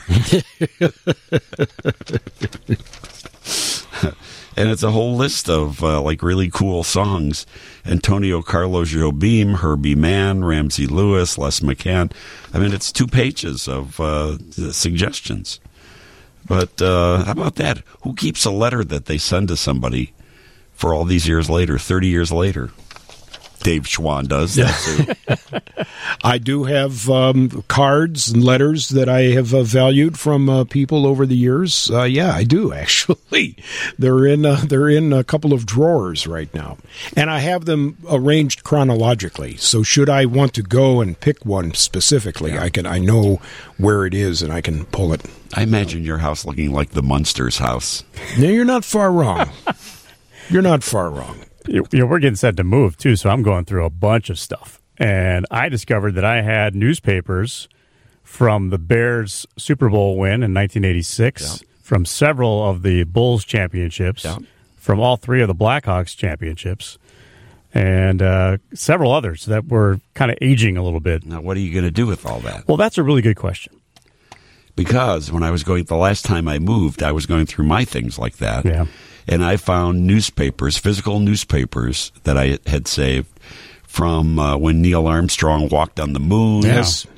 And it's a whole list of really cool songs. Antonio Carlos Jobim, Herbie Mann, Ramsey Lewis, Les McCann. I mean, it's 2 pages of suggestions. But how about that? Who keeps a letter that they send to somebody for all these years later, 30 years later? Dave Schwann does that too. I do have cards and letters that I have valued from people over the years. Yeah, I do actually. They're in a couple of drawers right now, and I have them arranged chronologically. So should I want to go and pick one specifically, I know where it is and I can pull it. I imagine your house looking like the Munsters' house. No, you're not far wrong. You're not far wrong. We're getting set to move, too, so I'm going through a bunch of stuff. And I discovered that I had newspapers from the Bears Super Bowl win in 1986, from several of the Bulls championships, from all 3 of the Blackhawks championships, and several others that were kind of aging a little bit. Now, what are you going to do with all that? Well, that's a really good question. Because when I was the last time I moved, I was going through my things like that. Yeah. And I found newspapers, physical newspapers that I had saved from when Neil Armstrong walked on the moon. Yes.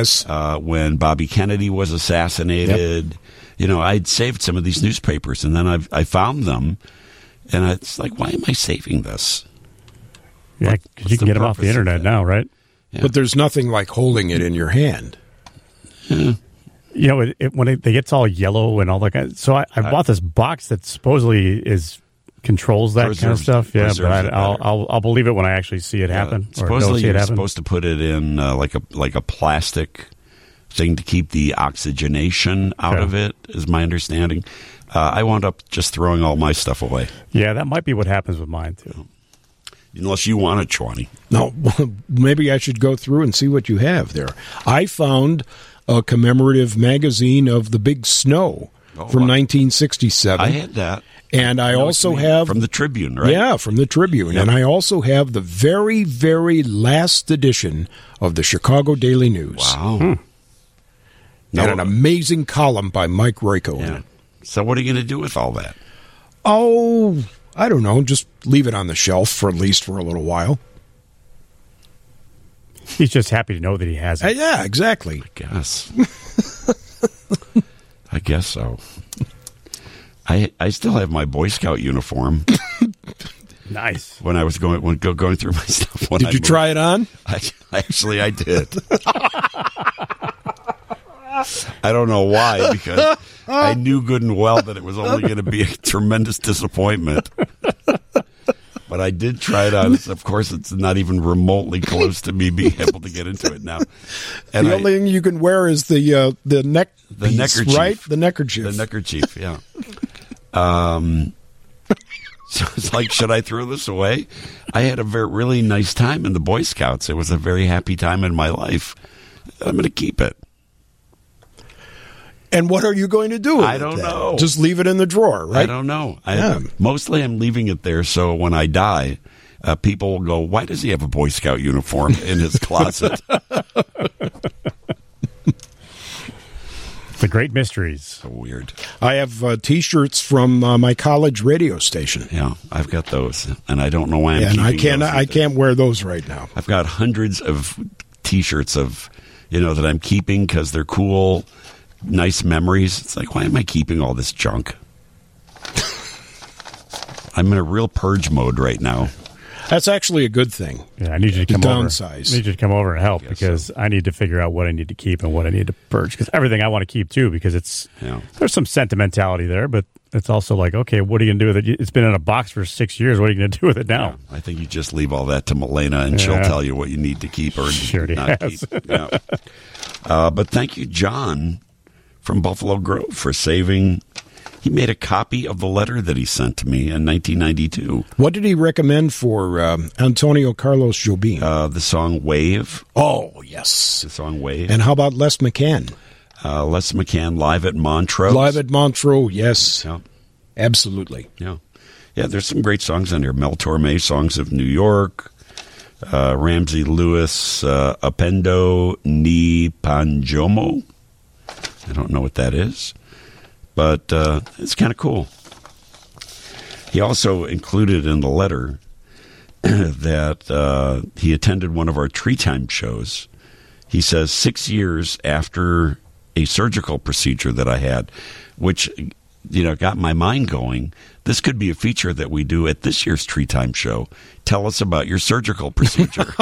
When Bobby Kennedy was assassinated. Yep. I'd saved some of these newspapers, and then I found them, and it's like, why am I saving this? Yeah, because you can get them off the internet now, right? Yeah. But there's nothing like holding it in your hand. Yeah. When it gets all yellow and all that kind of, so I bought this box that supposedly controls that kind of stuff. Yeah, but I'll believe it when I actually see it happen. Supposedly you're supposed to put it in like a plastic thing to keep the oxygenation out of it, is my understanding. I wound up just throwing all my stuff away. Yeah, that might be what happens with mine too. Unless you want it, Chwani. No, maybe I should go through and see what you have there. I found a commemorative magazine of the big snow from 1967. I had that. And I also have... From the Tribune, right? Yeah, from the Tribune. Yep. And I also have the very, very last edition of the Chicago Daily News. Wow. And an amazing column by Mike Royko in it. So what are you going to do with all that? Oh, I don't know. Just leave it on the shelf for at least for a little while. He's just happy to know that he has it. Yeah, exactly. I guess so. I still have my Boy Scout uniform. Nice. When I was going through my stuff. Did you try it on? I did. I don't know why, because I knew good and well that it was only going to be a tremendous disappointment. But I did try it out. Of course, it's not even remotely close to me being able to get into it now. And the only thing you can wear is the neck piece, neckerchief, right? The neckerchief. The neckerchief, yeah. So it's like, should I throw this away? I had a really nice time in the Boy Scouts. It was a very happy time in my life. I'm going to keep it. And what are you going to do with it? I don't know. Just leave it in the drawer, right? I don't know. Mostly I'm leaving it there so when I die, people will go, why does he have a Boy Scout uniform in his closet? The great mysteries. So weird. I have T-shirts from my college radio station. Yeah, I've got those, and I don't know why I'm keeping those. I can't wear those right now. I've got hundreds of T-shirts that I'm keeping because they're cool, nice memories. It's like, why am I keeping all this junk? I'm in a real purge mode right now. That's actually a good thing. Yeah, I need you to come over. Downsize. I need you to come over and help because I need to figure out what I need to keep and what I need to purge. Because everything I want to keep too, because there's some sentimentality there, but it's also like, okay, what are you going to do with it? It's been in a box for 6 years. What are you going to do with it now? Yeah, I think you just leave all that to Milena, and she'll tell you what you need to keep or not keep. Yeah. But thank you, John from Buffalo Grove, for saving. He made a copy of the letter that he sent to me in 1992. What did he recommend for Antonio Carlos Jobim? The song Wave. Oh, yes. The song Wave. And how about Les McCann? Les McCann, Live at Montrose. Live at Montrose, yes. Yeah. Absolutely. Yeah. Yeah, there's some great songs on here. Mel Torme, Songs of New York. Ramsey Lewis, Apendo Ni Panjomo. I don't know what that is. But it's kind of cool. He also included in the letter that he attended one of our Tree Time shows. He says 6 years after a surgical procedure that I had, which got my mind going. This could be a feature that we do at this year's Tree Time show. Tell us about your surgical procedure.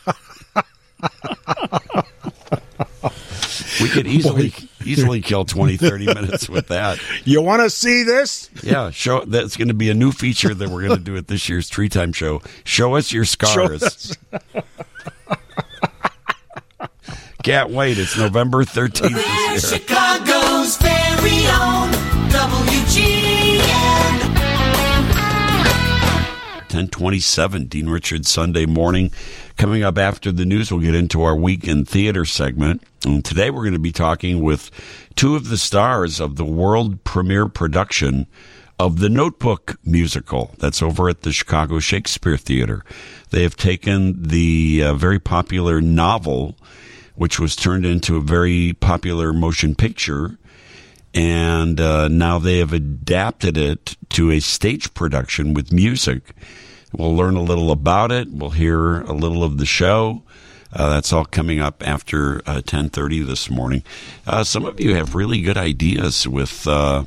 We could easily kill 20, 30 minutes with that. You want to see this? Yeah, that's going to be a new feature that we're going to do at this year's Tree Time show. Show us your scars. Can't wait. It's November 13th this year. Chicago's very own WGN. 10:27, Dean Richards Sunday morning. Coming up after the news, we'll get into our Week in Theater segment. And today we're going to be talking with two of the stars of the world premiere production of The Notebook musical. That's over at the Chicago Shakespeare Theater. They have taken the very popular novel, which was turned into a very popular motion picture, and now they have adapted it to a stage production with music. We'll learn a little about it. We'll hear a little of the show. That's all coming up after 10:30 this morning. Some of you have really good ideas with what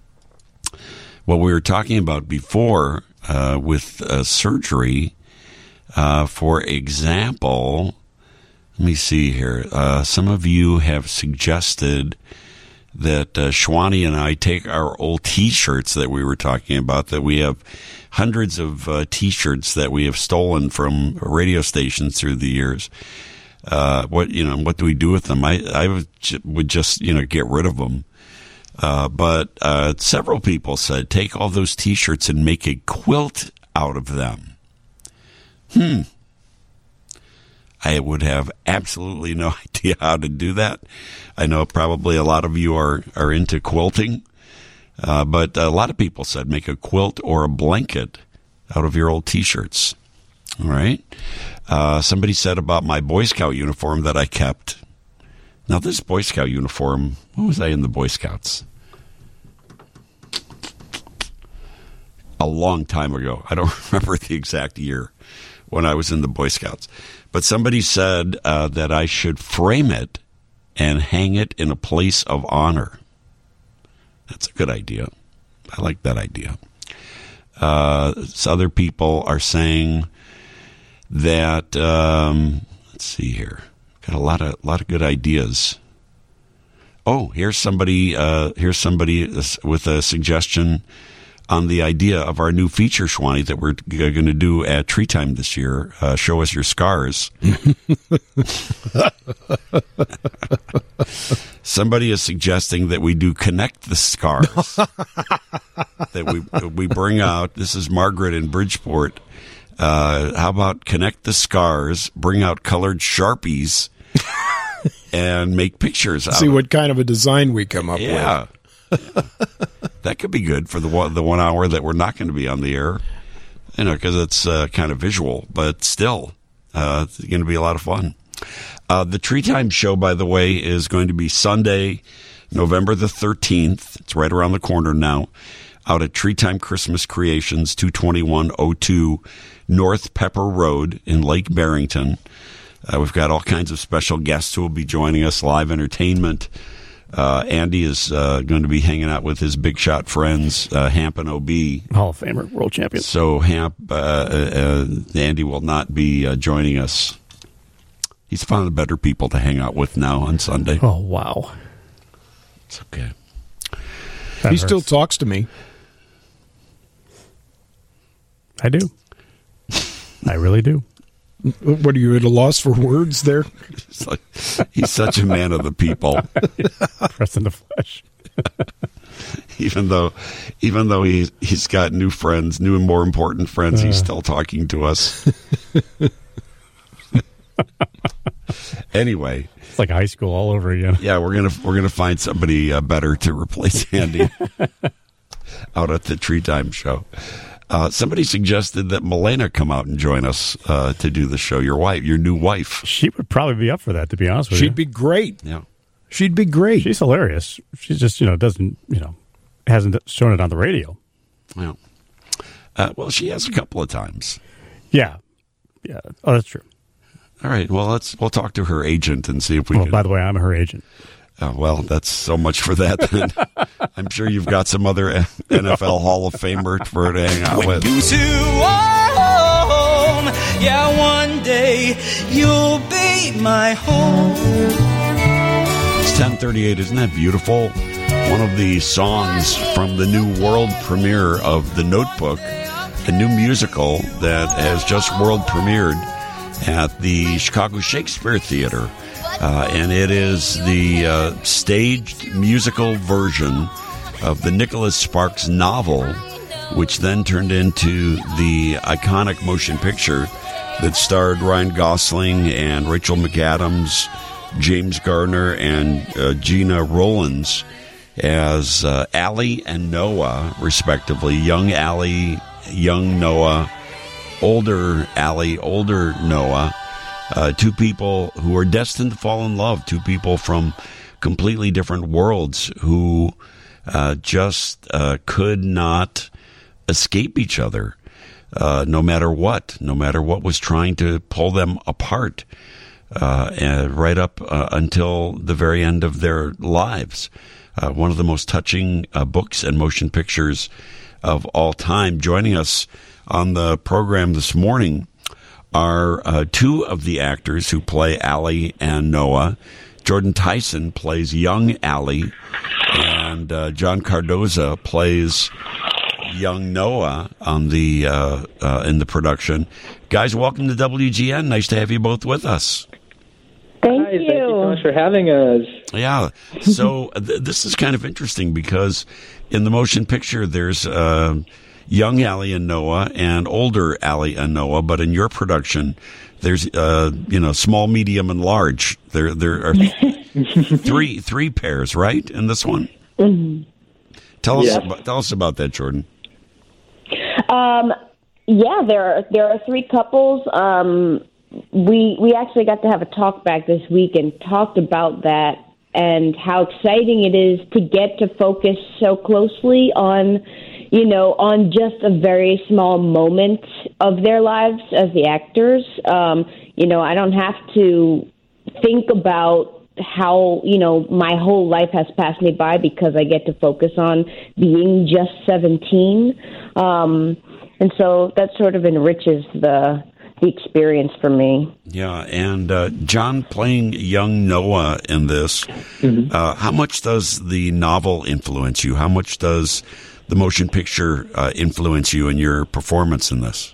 we were talking about before with surgery. For example, let me see here. Some of you have suggested that Shwani and I take our old T-shirts that we were talking about, that we have hundreds of T-shirts that we have stolen from radio stations through the years. What do we do with them? I would just get rid of them. But several people said take all those T-shirts and make a quilt out of them. I would have absolutely no idea how to do that. I know probably a lot of you are into quilting, but a lot of people said make a quilt or a blanket out of your old T-shirts. All right. Somebody said about my Boy Scout uniform that I kept. Now, this Boy Scout uniform, when was I in the Boy Scouts? A long time ago. I don't remember the exact year when I was in the Boy Scouts. But somebody said that I should frame it and hang it in a place of honor. That's a good idea. I like that idea. Other people are saying that, let's see here. Got a lot of good ideas. Oh, here's somebody with a suggestion on the idea of our new feature, Schwani, that we're going to do at Tree Time this year. Show us your scars. Somebody is suggesting that we do Connect the Scars. That we bring out, this is Margaret in Bridgeport. How about Connect the Scars, bring out colored Sharpies, and make pictures out See of what kind of a design we come up with. Yeah. That could be good for the 1 hour that we're not going to be on the air, because it's kind of visual, but still, it's going to be a lot of fun. The Tree Time show, by the way, is going to be Sunday, November the 13th. It's right around the corner now, out at Tree Time Christmas Creations, 22102 North Pepper Road in Lake Barrington. We've got all kinds of special guests who will be joining us, live entertainment. Andy is going to be hanging out with his big shot friends, Hamp and OB. Hall of Famer, world champion. So Hamp, Andy will not be joining us. He's found the better people to hang out with now on Sunday. Oh, wow. It's okay. He still talks to me. I do. I really do. What, are you at a loss for words there? He's such a man of the people. Press in the flesh. Even though he's got new friends, new and more important friends, he's still talking to us. Anyway, it's like high school all over again. Yeah, we're gonna find somebody better to replace Andy out at the Tree Time show. Somebody suggested that Milena come out and join us to do the show. Your new wife. She would probably be up for that, to be honest with you. She'd be great. Yeah. She'd be great. She's hilarious. She just, hasn't shown it on the radio. Yeah. Well, she has a couple of times. Yeah. Yeah. Oh, that's true. All right. Well, we'll talk to her agent and see if we can. By the way, I'm her agent. Well, that's so much for that. Then I'm sure you've got some other NFL Hall of Famer for her to hang out with. To home, yeah, one day you'll be my home. It's 10:38. Isn't that beautiful? One of the songs from the new world premiere of The Notebook, a new musical that has just world premiered at the Chicago Shakespeare Theater. And it is the staged musical version of the Nicholas Sparks novel, which then turned into the iconic motion picture that starred Ryan Gosling and Rachel McAdams, James Garner, and Gina Rollins as Allie and Noah, respectively. Young Allie, young Noah, older Allie, older Noah. Two people who are destined to fall in love. Two people from completely different worlds who just could not escape each other, no matter what was trying to pull them apart, and right up until the very end of their lives. One of the most touching books and motion pictures of all time. Joining us on the program this morning are two of the actors who play Allie and Noah. Jordan Tyson plays young Allie, and John Cardoza plays young Noah on the in the production. Guys, welcome to WGN. Nice to have you both with us. Thank you. Thank you so much for having us. Yeah. So this is kind of interesting because in the motion picture there's young Allie and Noah and older Allie and Noah, but in your production, there's small, medium, and large. There are three pairs, right? In this one, tell us about that, Jordan. Yeah, there are three couples. We actually got to have a talk back this week and talked about that and how exciting it is to get to focus so closely on just a very small moment of their lives as the actors. I don't have to think about how, my whole life has passed me by because I get to focus on being just 17. And so that sort of enriches the experience for me. Yeah, and John playing young Noah in this, how much does the novel influence you? How much does the motion picture influence you in your performance in this?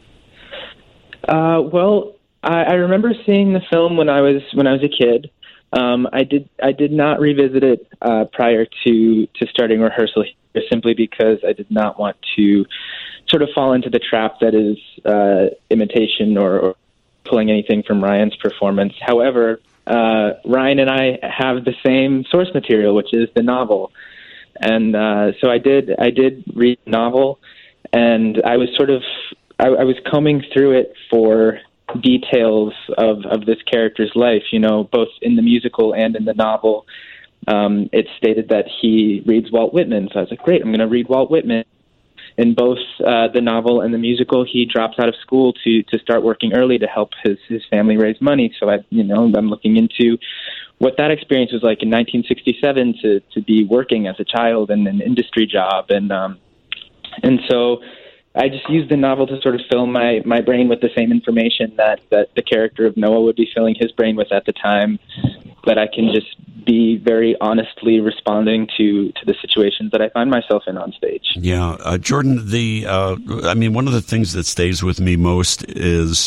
Well, I remember seeing the film when I was a kid. I did not revisit it prior to starting rehearsal here, simply because I did not want to sort of fall into the trap that is imitation or pulling anything from Ryan's performance. However, Ryan and I have the same source material, which is the novel, and so I did read the novel, and I was I was combing through it for details of this character's life, both in the musical and in the novel. It stated that he reads Walt Whitman, so I was like, great, I'm going to read Walt Whitman. In both the novel and the musical, he drops out of school to start working early to help his family raise money. So I'm looking into what that experience was like in 1967 to be working as a child in an industry job, and so I just used the novel to sort of fill my brain with the same information that the character of Noah would be filling his brain with at the time, but I can just be very honestly responding to the situations that I find myself in on stage. Yeah. Jordan, one of the things that stays with me most is,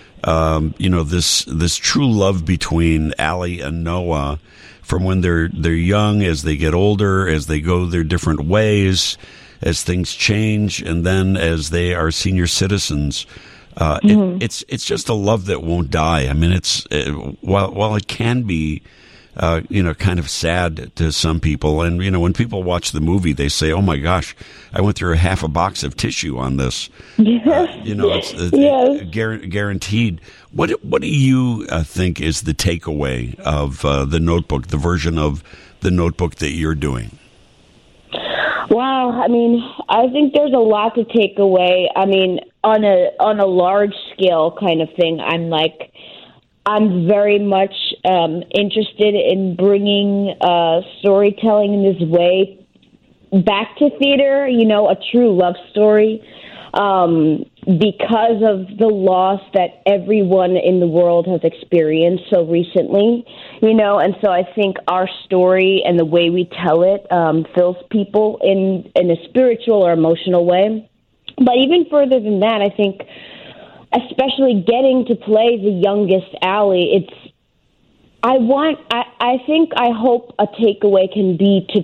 this true love between Allie and Noah from when they're young, as they get older, as they go their different ways, as things change, and then as they are senior citizens. It's just a love that won't die. I mean, while it can be, kind of sad to some people, and when people watch the movie, they say, "Oh my gosh, I went through half a box of tissue on this." Yes. It's guaranteed. What do you think is the takeaway of the Notebook, the version of the Notebook that you're doing? Wow, I think there's a lot to take away. On a large scale kind of thing, I'm very much interested in bringing storytelling in this way back to theater, a true love story, because of the loss that everyone in the world has experienced so recently, and so I think our story and the way we tell it fills people in a spiritual or emotional way. But even further than that, I think, especially getting to play the youngest Allie, I hope a takeaway can be to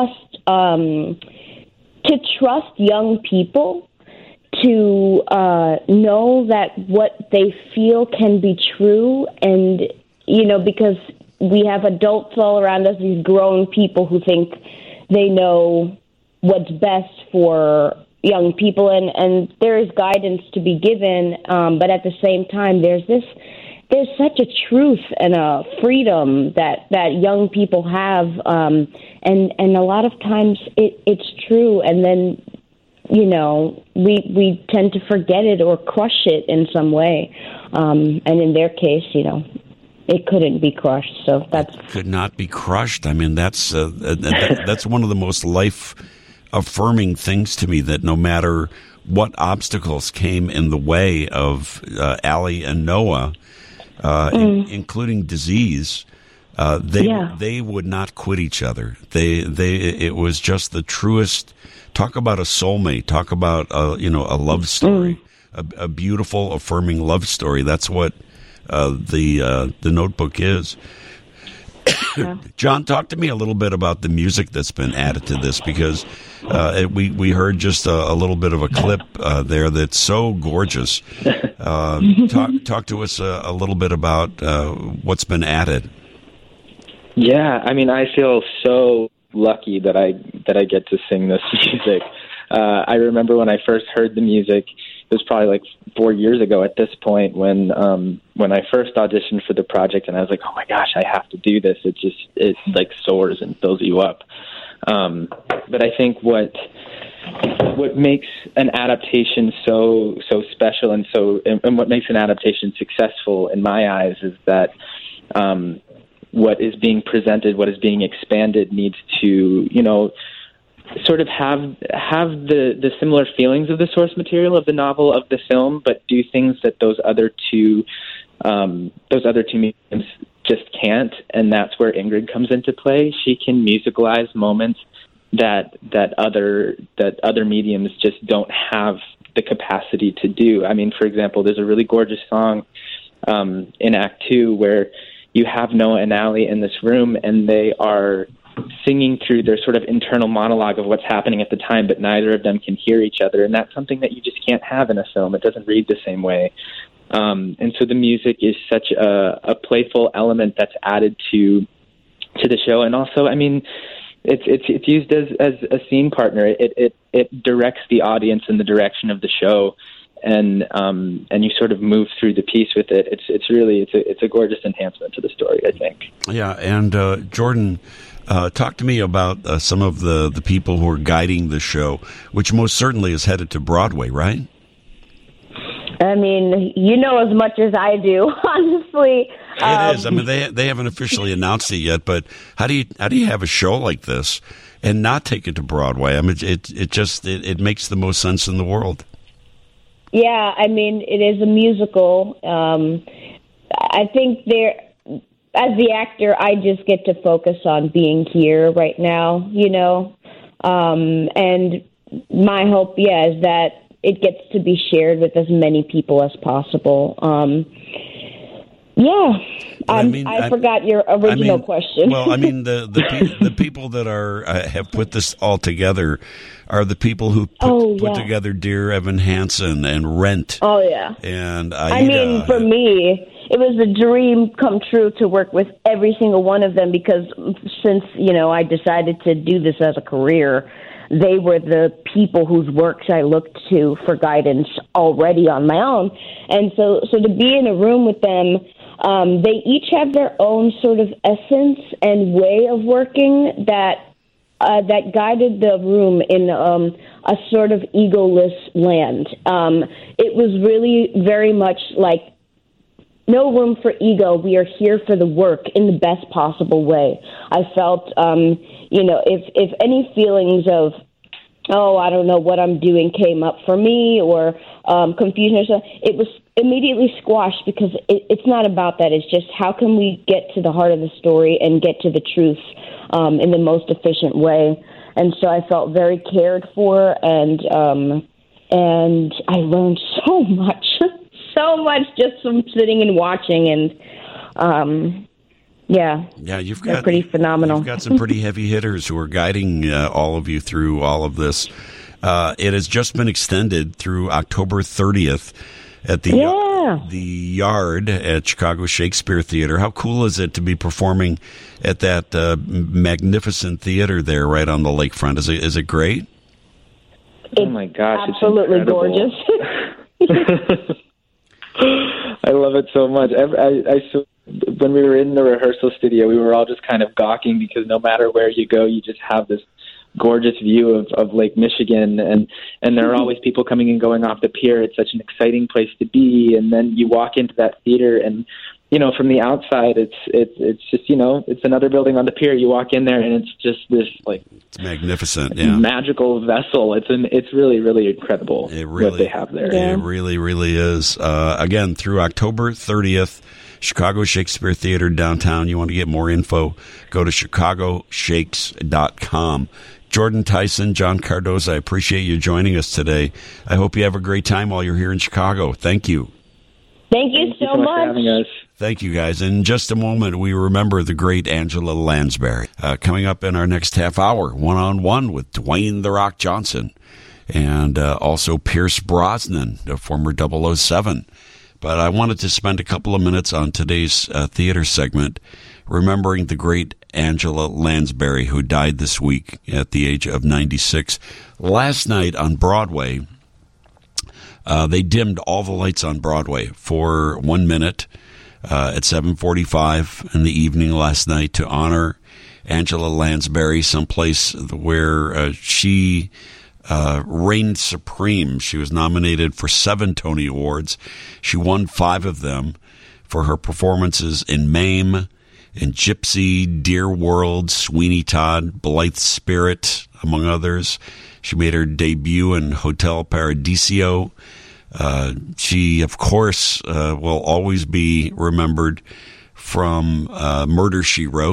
trust young people, to know that what they feel can be true, and because we have adults all around us, these grown people who think they know what's best for young people, and there is guidance to be given, but at the same time, there's such a truth and a freedom that young people have, and a lot of times it's true, and then we tend to forget it or crush it in some way, and in their case, it couldn't be crushed. So that's could not be crushed. I mean, that's one of the most life-affirming things to me, that no matter what obstacles came in the way of Allie and Noah, including disease, they would not quit each other. It was just the truest. Talk about a soulmate. Talk about a love story, a beautiful, affirming love story. That's what the Notebook is. Yeah. John, talk to me a little bit about the music that's been added to this, because we heard just a little bit of a clip there that's so gorgeous. Talk to us a little bit about what's been added. Yeah, I feel so lucky that I get to sing this music. I remember when I first heard the music, it was probably like 4 years ago at this point, when I first auditioned for the project, and I was like, oh my gosh, I have to do this. It like soars and fills you up. But I think what makes an adaptation so special and what makes an adaptation successful in my eyes is that what is being presented, what is being expanded, needs to, sort of have the similar feelings of the source material of the novel, of the film, but do things that those other two mediums just can't. And that's where Ingrid comes into play. She can musicalize moments that other mediums just don't have the capacity to do. I mean, for example, there's a really gorgeous song in Act 2 where you have Noah and Allie in this room, and they are singing through their sort of internal monologue of what's happening at the time, but neither of them can hear each other, and that's something that you just can't have in a film. It doesn't read the same way. And so the music is such a playful element that's added to the show. And also, I mean, it's used as a scene partner. It directs the audience in the direction of the show, and you sort of move through the piece with it. It's a gorgeous enhancement to the story, I think. Yeah, and Jordan, talk to me about some of the people who are guiding the show, which most certainly is headed to Broadway, right? I mean, you know as much as I do, honestly. It is. I mean, they haven't officially announced it yet, but how do you have a show like this and not take it to Broadway? I mean, it makes the most sense in the world. Yeah, I mean, it is a musical. I think as the actor, I just get to focus on being here right now, you know, and my hope, is that it gets to be shared with as many people as possible. I forgot your original question. Well, I mean, the people that have put this all together are the people who put together Dear Evan Hansen and Rent. Oh, yeah. And I mean, for me, it was a dream come true to work with every single one of them, because since, I decided to do this as a career, they were the people whose works I looked to for guidance already on my own. And so to be in a room with them, they each have their own sort of essence and way of working that guided the room in a sort of egoless land. It was really very much like, no room for ego. We are here for the work in the best possible way. I felt, if any feelings of, I don't know what I'm doing came up for me, or confusion or something, it was immediately squashed, because it's not about that. It's just, how can we get to the heart of the story and get to the truth in the most efficient way? And so I felt very cared for, and I learned so much. So much just from sitting and watching, and you've got pretty phenomenal. You've got some pretty heavy hitters who are guiding all of you through all of this. It has just been extended through October 30th at the Yard at Chicago Shakespeare Theater. How cool is it to be performing at that magnificent theater there, right on the lakefront? Is it great? Oh my gosh! Absolutely it's gorgeous. I love it so much. When we were in the rehearsal studio, we were all just kind of gawking, because no matter where you go, you just have this gorgeous view of Lake Michigan, and there are always people coming and going off the pier. It's such an exciting place to be. And then you walk into that theater, and from the outside, it's just it's another building on the pier. You walk in there, and it's just this it's magnificent, magical vessel. It's really, really incredible what they have there. It really, really is. Again, through October 30th, Chicago Shakespeare Theater downtown. You want to get more info, go to chicagoshakes.com. Jordan Tyson, John Cardoza, I appreciate you joining us today. I hope you have a great time while you're here in Chicago. Thank you. Thank you so much for having us. Thank you, guys. In just a moment, we remember the great Angela Lansbury. Coming up in our next half hour, one-on-one with Dwayne "The Rock" Johnson, and also Pierce Brosnan, the former 007. But I wanted to spend a couple of minutes on today's theater segment remembering the great Angela Lansbury, who died this week at the age of 96. Last night on Broadway, they dimmed all the lights on Broadway for 1 minute at 7:45 in the evening last night to honor Angela Lansbury, someplace where she reigned supreme. She was nominated for 7 Tony Awards. She won 5 of them for her performances in Mame, in Gypsy, Dear World, Sweeney Todd, Blithe Spirit, among others. She made her debut in Hotel Paradiso. She, of course, will always be remembered from Murder, She Wrote,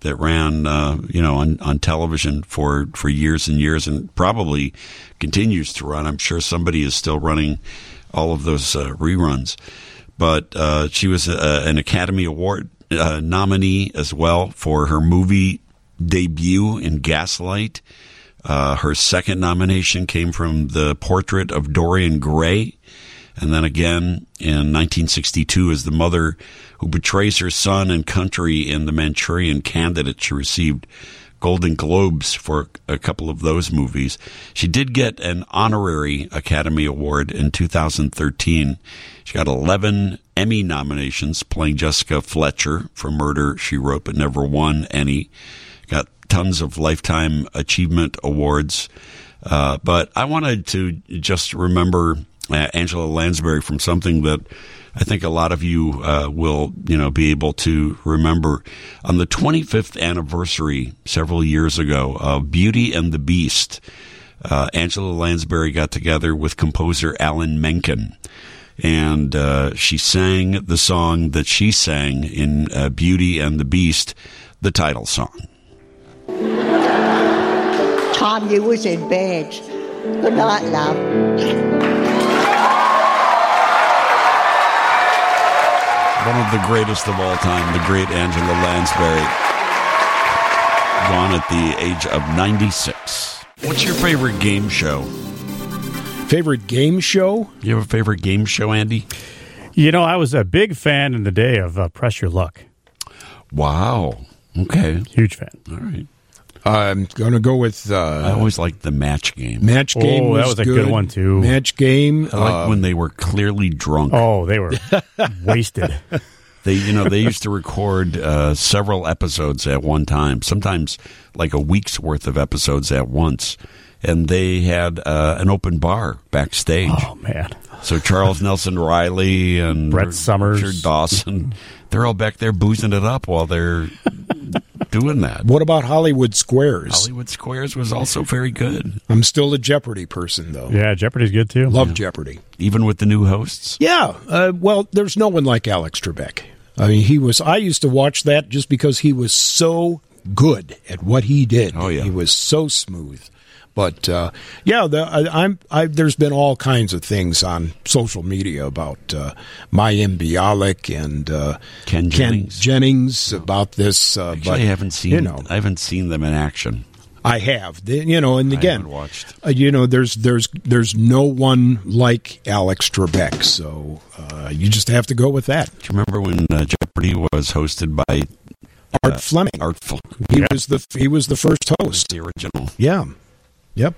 that ran, on television for years and years, and probably continues to run. I'm sure somebody is still running all of those reruns. But she was an Academy Award nominee as well for her movie debut in Gaslight. Her second nomination came from The Portrait of Dorian Gray. And then again in 1962 as the mother who betrays her son and country in The Manchurian Candidate. She received Golden Globes for a couple of those movies. She did get an honorary Academy Award in 2013. She got 11 Emmy nominations playing Jessica Fletcher for Murder, She Wrote, but never won any. Got tons of Lifetime Achievement Awards. But I wanted to just remember Angela Lansbury from something that I think a lot of you will, be able to remember. On the 25th anniversary several years ago of Beauty and the Beast, Angela Lansbury got together with composer Alan Menken, and she sang the song that she sang in Beauty and the Beast, the title song. Tom, you was in bed. Good night, love. One of the greatest of all time, the great Angela Lansbury, gone at the age of 96. What's your favorite game show? Favorite game show? You have a favorite game show, Andy? I was a big fan in the day of Press Your Luck. Wow. Okay. Huge fan. All right. I'm going to go with... I always liked the Match Game. Match Game that was a good one, too. Match Game. I liked when they were clearly drunk. Oh, they were wasted. They used to record several episodes at one time, sometimes like a week's worth of episodes at once. And they had an open bar backstage. Oh, man. So Charles Nelson Riley and Brett Summers, Richard Dawson, they're all back there boozing it up while they're doing that. What about Hollywood Squares? Hollywood Squares was also very good. I'm still a Jeopardy person, though. Yeah, Jeopardy's good, too. Love Jeopardy. Even with the new hosts? Yeah. Well, there's no one like Alex Trebek. I mean, I used to watch that just because he was so good at what he did. Oh, yeah. He was so smooth. But, there's been all kinds of things on social media about Mayim Bialik and Ken Jennings about this. Actually, but I haven't seen I haven't seen them in action. I have. And again, I haven't watched. There's no one like Alex Trebek, so you just have to go with that. Do you remember when Jeopardy was hosted by Art Fleming? He was the first host. The original. Yeah. Yep.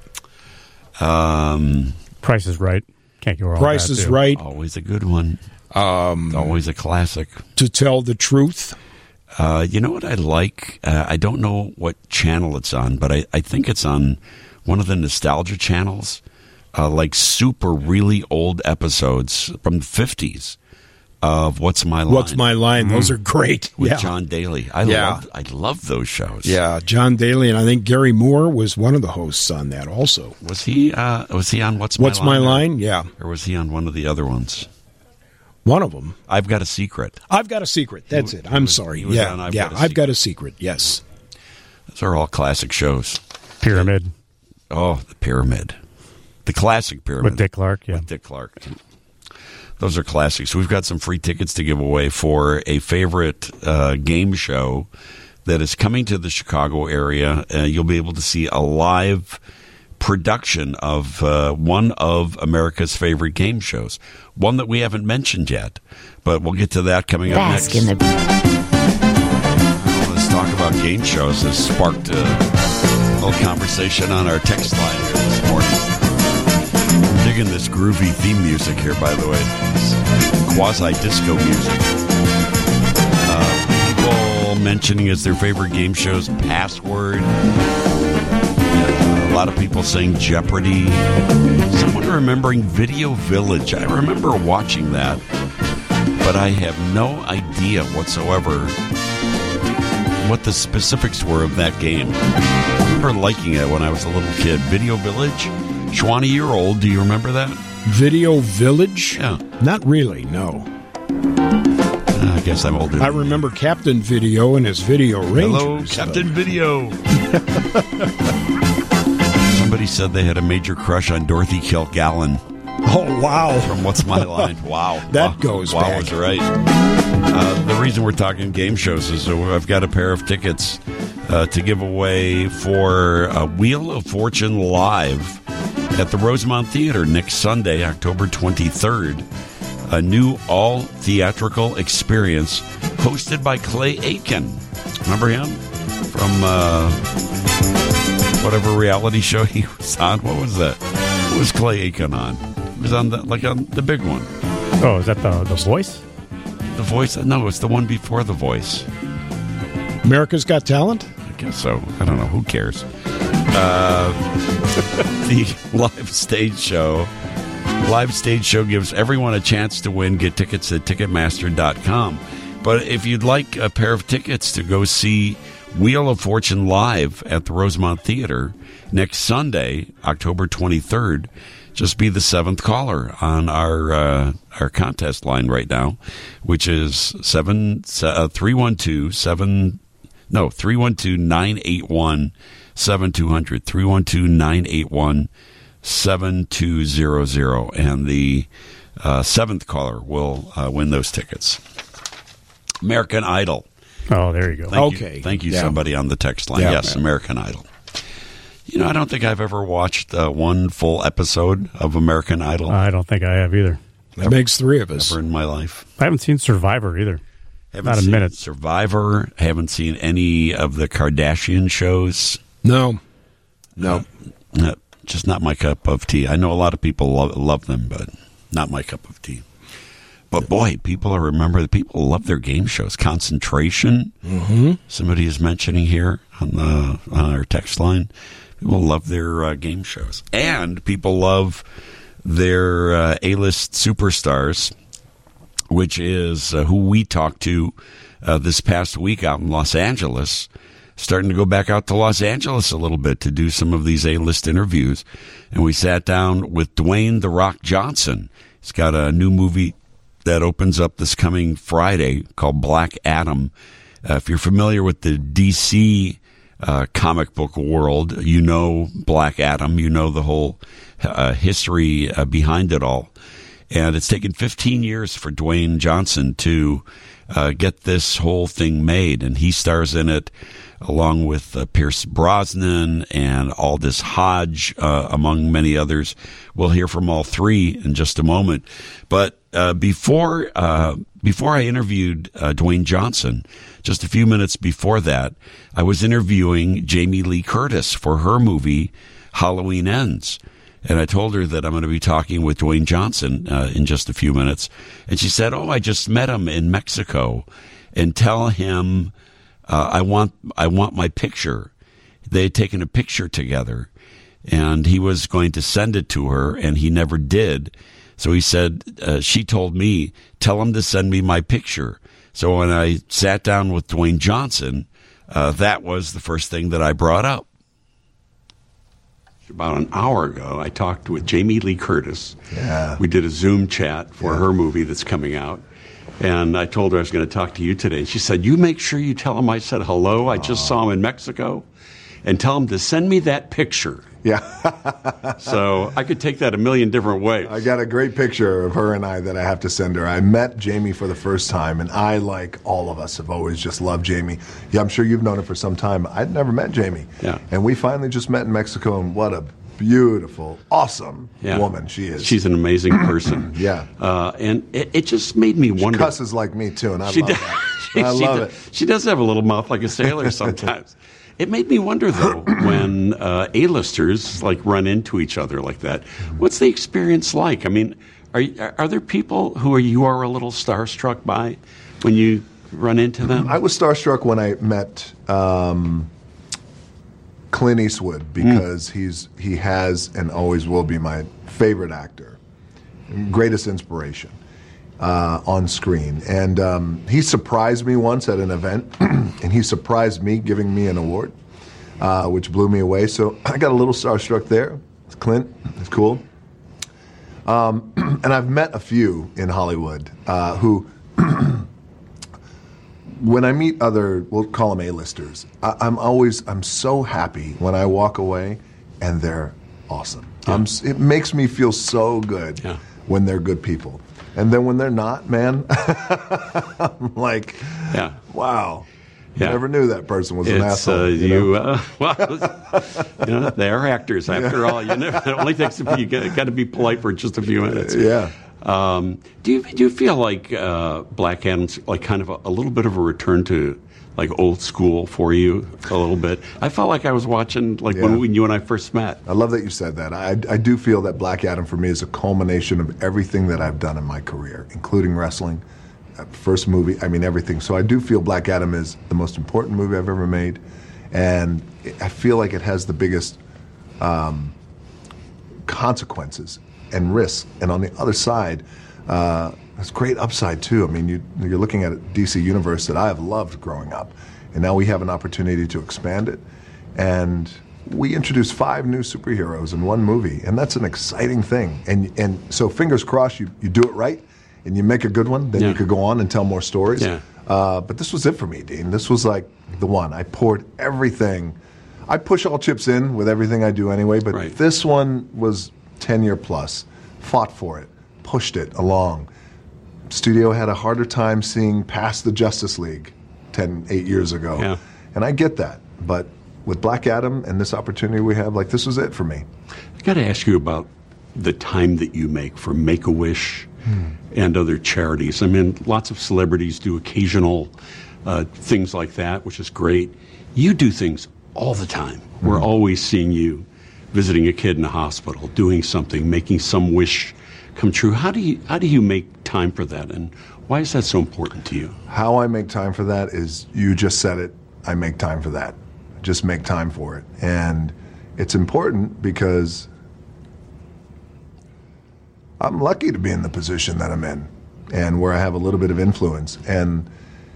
Price is Right. Can't go wrong. Price is Right. Always a good one. Always a classic. To Tell the Truth. You know what I like? I don't know what channel it's on, but I think it's on one of the nostalgia channels, like super really old episodes from the 50s of What's My Line. What's My Line? Those are great. With John Daly. I love those shows. Yeah, John Daly, and I think Gary Moore was one of the hosts on that also. Was he on What's My Line? What's My Line? Yeah. Or was he on one of the other ones? One of them. I've Got a Secret. I've Got a Secret. That's it. I'm sorry. I've Got a Secret. Yes. Those are all classic shows. Pyramid. Oh, the Pyramid. The classic Pyramid. With Dick Clark, yeah. With Dick Clark. Those are classics. We've got some free tickets to give away for a favorite game show that is coming to the Chicago area. You'll be able to see a live production of one of America's favorite game shows. One that we haven't mentioned yet, but we'll get to that coming up next. Let's talk about game shows. Has sparked a little conversation on our text line here this morning. I'm digging this groovy theme music here, by the way. It's quasi-disco music. People mentioning as their favorite game shows Password. A lot of people saying Jeopardy. Someone remembering Video Village. I remember watching that, but I have no idea whatsoever what the specifics were of that game. I remember liking it when I was a little kid. Video Village? Shwani, you're old. Do you remember that? Video Village? Yeah. Not really, no. I guess I'm older. I remember Captain Video and his Video Rangers. Hello, Captain Video. Somebody said they had a major crush on Dorothy Kilgallen. Oh, wow. From What's My Line? Wow. That goes back. Wow, was right. The reason we're talking game shows is I've got a pair of tickets to give away for Wheel of Fortune Live at the Rosemont Theater next Sunday, October 23rd. A new all-theatrical experience hosted by Clay Aiken. Remember him? From whatever reality show he was on. What was that? What was Clay Aiken on? He was on the big one. Oh, is that the Voice? The Voice? No, it's the one before The Voice. America's Got Talent? I guess so. I don't know. Who cares? The live stage show. Live stage show gives everyone a chance to win. Get tickets at Ticketmaster.com. But if you'd like a pair of tickets to go see Wheel of Fortune live at the Rosemont Theater next Sunday, October 23rd, just be the seventh caller on our contest line right now, which is 312-981-7200, 312-981-7200, and the seventh caller will win those tickets. American Idol. Oh, there you go. Thank you, somebody on the text line. Yes, American Idol. You know, I don't think I've ever watched one full episode of American Idol. I don't think I have either. That makes three of us. Ever in my life. I haven't seen Survivor either. Not a minute. Survivor. Haven't seen any of the Kardashian shows. No. Just not my cup of tea. I know a lot of people love them, but not my cup of tea. But boy, people love their game shows. Concentration. Mm-hmm. Somebody is mentioning here on our text line. People love their game shows, and people love their A-list superstars, which is who we talked to this past week out in Los Angeles. Starting to go back out to Los Angeles a little bit to do some of these A-list interviews, and we sat down with Dwayne "The Rock" Johnson. He's got a new movie that opens up this coming Friday called Black Adam. If you're familiar with the DC comic book world, you know Black Adam, you know the whole history behind it all. And it's taken 15 years for Dwayne Johnson to get this whole thing made, and he stars in it along with Pierce Brosnan and Aldous Hodge, among many others. We'll hear from all three in just a moment. But before I interviewed Dwayne Johnson, just a few minutes before that, I was interviewing Jamie Lee Curtis for her movie Halloween Ends. And I told her that I'm going to be talking with Dwayne Johnson in just a few minutes. And she said, I just met him in Mexico, and tell him I want my picture. They had taken a picture together, and he was going to send it to her, and he never did. So he said, she told me, tell him to send me my picture. So when I sat down with Dwayne Johnson, that was the first thing that I brought up. About an hour ago, I talked with Jamie Lee Curtis. Yeah. We did a Zoom chat for her movie that's coming out. And I told her I was going to talk to you today. And she said, you make sure you tell him I said hello. I just saw him in Mexico. And tell him to send me that picture. Yeah. So I could take that a million different ways. I got a great picture of her and I that I have to send her. I met Jamie for the first time, and I, like all of us, have always just loved Jamie. Yeah, I'm sure you've known her for some time. I'd never met Jamie. Yeah. And we finally just met in Mexico, and what a beautiful, awesome woman she is. She's an amazing person. Yeah. And it just made me wonder. She cusses like me, too, and I love that. I love it. She does have a little mouth like a sailor sometimes. It made me wonder, though, when A-listers run into each other like that, what's the experience like? I mean, are there people who you are a little starstruck by when you run into them? I was starstruck when I met Clint Eastwood, because he has and always will be my favorite actor, greatest inspiration on screen. And he surprised me once at an event, and he surprised me giving me an award, which blew me away. So I got a little starstruck there. It's Clint. It's cool. And I've met a few in Hollywood who when I meet other, we'll call them A-listers, I'm so happy when I walk away and they're awesome. Yeah. It makes me feel so good when they're good people. And then when they're not, man, I'm like, wow. Yeah. Never knew that person was an asshole. They are actors after all. It only takes you got to be polite for just a few minutes. Yeah. Do you feel like Black Adam's like kind of a little bit of a return to like old school for you a little bit? I felt like I was watching when you and I first met. I love that you said that. I do feel that Black Adam for me is a culmination of everything that I've done in my career, including wrestling. First movie, everything. So I do feel Black Adam is the most important movie I've ever made, and I feel like it has the biggest consequences and risks. And on the other side, there's great upside too. You're looking at a DC universe that I have loved growing up, and now we have an opportunity to expand it. And we introduced 5 new superheroes in one movie, and that's an exciting thing. And so fingers crossed you do it right, and you make a good one, then you could go on and tell more stories. Yeah. But this was it for me, Dean. This was like the one. I poured everything. I push all chips in with everything I do anyway, but this one was 10-year plus. Fought for it. Pushed it along. Studio had a harder time seeing past the Justice League 8 years ago. Yeah. And I get that. But with Black Adam and this opportunity we have, this was it for me. I got to ask you about the time that you make for Make-A-Wish and other charities. Lots of celebrities do occasional things like that, which is great. You do things all the time. We're always seeing you visiting a kid in a hospital, doing something, making some wish come true. How do you make time for that, and why is that so important to you? How I make time for that is, you just said it, I make time for that. Just make time for it. And it's important because I'm lucky to be in the position that I'm in and where I have a little bit of influence. And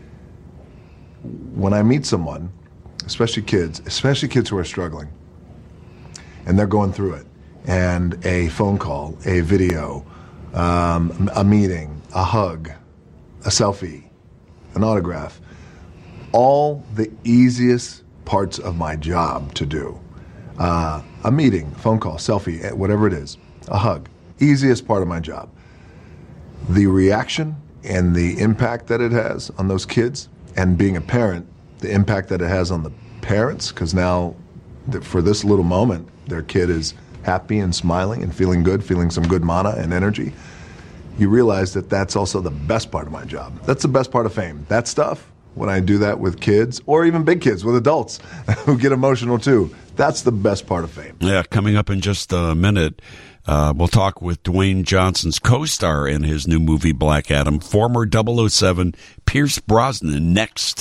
when I meet someone, especially kids who are struggling, and they're going through it, and a phone call, a video, a meeting, a hug, a selfie, an autograph, all the easiest parts of my job to do. A meeting, phone call, selfie, whatever it is, a hug. Easiest part of my job. The reaction and the impact that it has on those kids, and being a parent, the impact that it has on the parents, because now for this little moment, their kid is happy and smiling and feeling good, feeling some good mana and energy. You realize that that's also the best part of my job. That's the best part of fame. That stuff, when I do that with kids, or even big kids, with adults who get emotional too, that's the best part of fame. Yeah, coming up in just a minute, we'll talk with Dwayne Johnson's co-star in his new movie, Black Adam, former 007 Pierce Brosnan, next.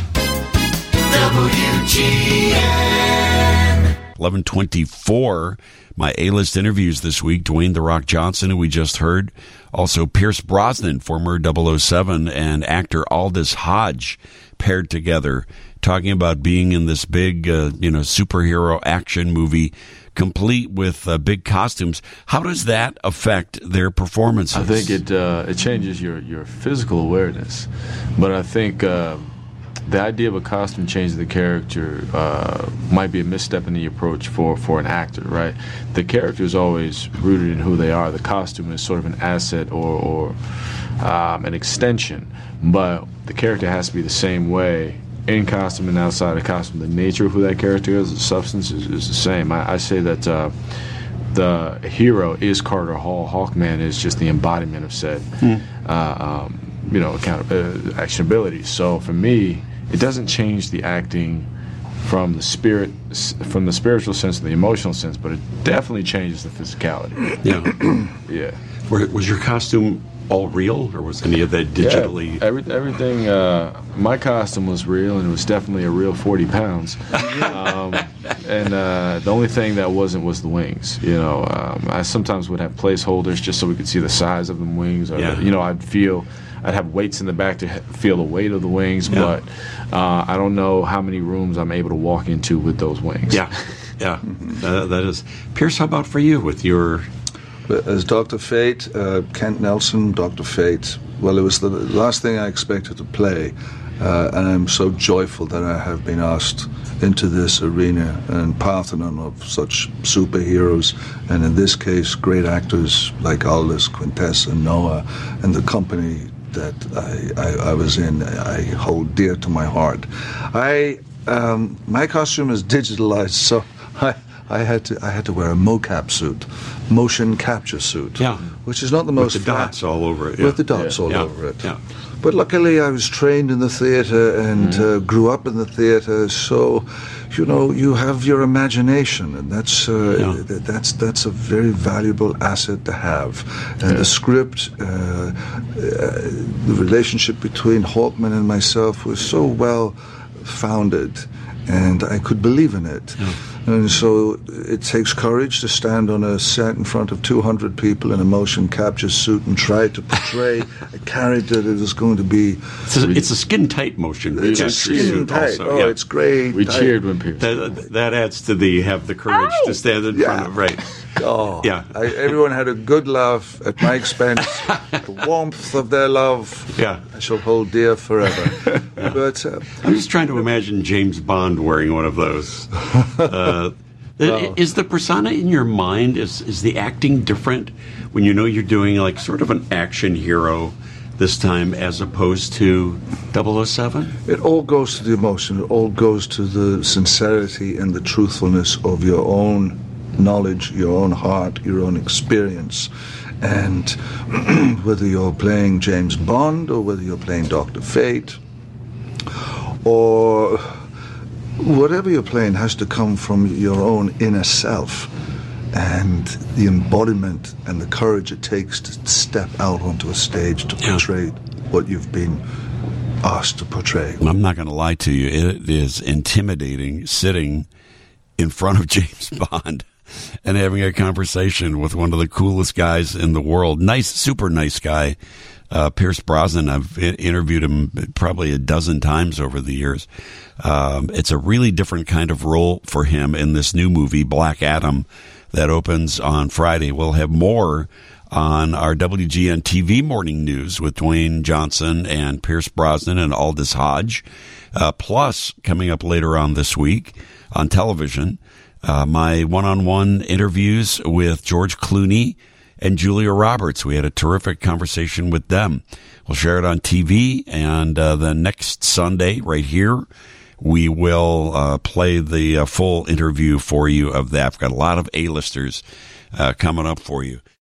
WGN 11:24. My A-list interviews this week: Dwayne "The Rock" Johnson, who we just heard, also Pierce Brosnan, former 007, and actor Aldous Hodge, paired together, talking about being in this big, superhero action movie, complete with big costumes. How does that affect their performances? I think it changes your physical awareness, but I think the idea of a costume changing the character might be a misstep in the approach for an actor, right? The character is always rooted in who they are. The costume is sort of an asset or an extension, but the character has to be the same way in costume and outside of costume. The nature of who that character is, the substance is the same. I say that the hero is Carter Hall. Hawkman is just the embodiment of said actionability. So for me, it doesn't change the acting from the spiritual sense to the emotional sense, but it definitely changes the physicality. Yeah. Yeah. Was your costume all real, or was any of that digitally? Yeah, everything. My costume was real, and it was definitely a real 40 pounds. And the only thing that wasn't was the wings. I sometimes would have placeholders just so we could see the size of the wings. Or, I'd have weights in the back to feel the weight of the wings, but I don't know how many rooms I'm able to walk into with those wings. Yeah. That is. Pierce, how about for you with your... As Dr. Fate, Kent Nelson, Dr. Fate, well, it was the last thing I expected to play. and I'm so joyful that I have been asked into this arena and parthenon of such superheroes, and in this case, great actors like Aldous, Quintessa, Noah, and the company that I was in, I hold dear to my heart. My costume is digitalized, so I had to wear a mocap suit, motion capture suit, which is not the most with the dots all over it. With the dots all over it. Yeah. But luckily, I was trained in the theater and grew up in the theater, so you have your imagination, and that's a very valuable asset to have. And the script, the relationship between Hawkman and myself was so well founded, and I could believe in it. And so it takes courage to stand on a set in front of 200 people in a motion capture suit and try to portray a character that is going to be... It's a skin-tight motion capture suit also. Oh, it's great. We cheered when people... That adds to have the courage to stand in front of... Right. Oh, yeah. Everyone had a good laugh at my expense. The warmth of their love, I shall hold dear forever. But I'm just trying to imagine James Bond wearing one of those. Is the persona in your mind, is the acting different when you know you're doing like sort of an action hero this time as opposed to 007? It all goes to the emotion. It all goes to the sincerity and the truthfulness of your own knowledge, your own heart, your own experience. And whether you're playing James Bond or whether you're playing Dr. Fate or whatever you're playing has to come from your own inner self and the embodiment and the courage it takes to step out onto a stage to portray what you've been asked to portray. I'm not going to lie to you. It is intimidating sitting in front of James Bond and having a conversation with one of the coolest guys in the world. Super nice guy, Pierce Brosnan. I've interviewed him probably a dozen times over the years. It's a really different kind of role for him in this new movie, Black Adam, that opens on Friday. We'll have more on our WGN TV morning news with Dwayne Johnson and Pierce Brosnan and Aldous Hodge. Plus, coming up later on this week on television, my one-on-one interviews with George Clooney and Julia Roberts. We had a terrific conversation with them. We'll share it on TV, and then next Sunday, right here, we will play the full interview for you of that. I've got a lot of A-listers coming up for you.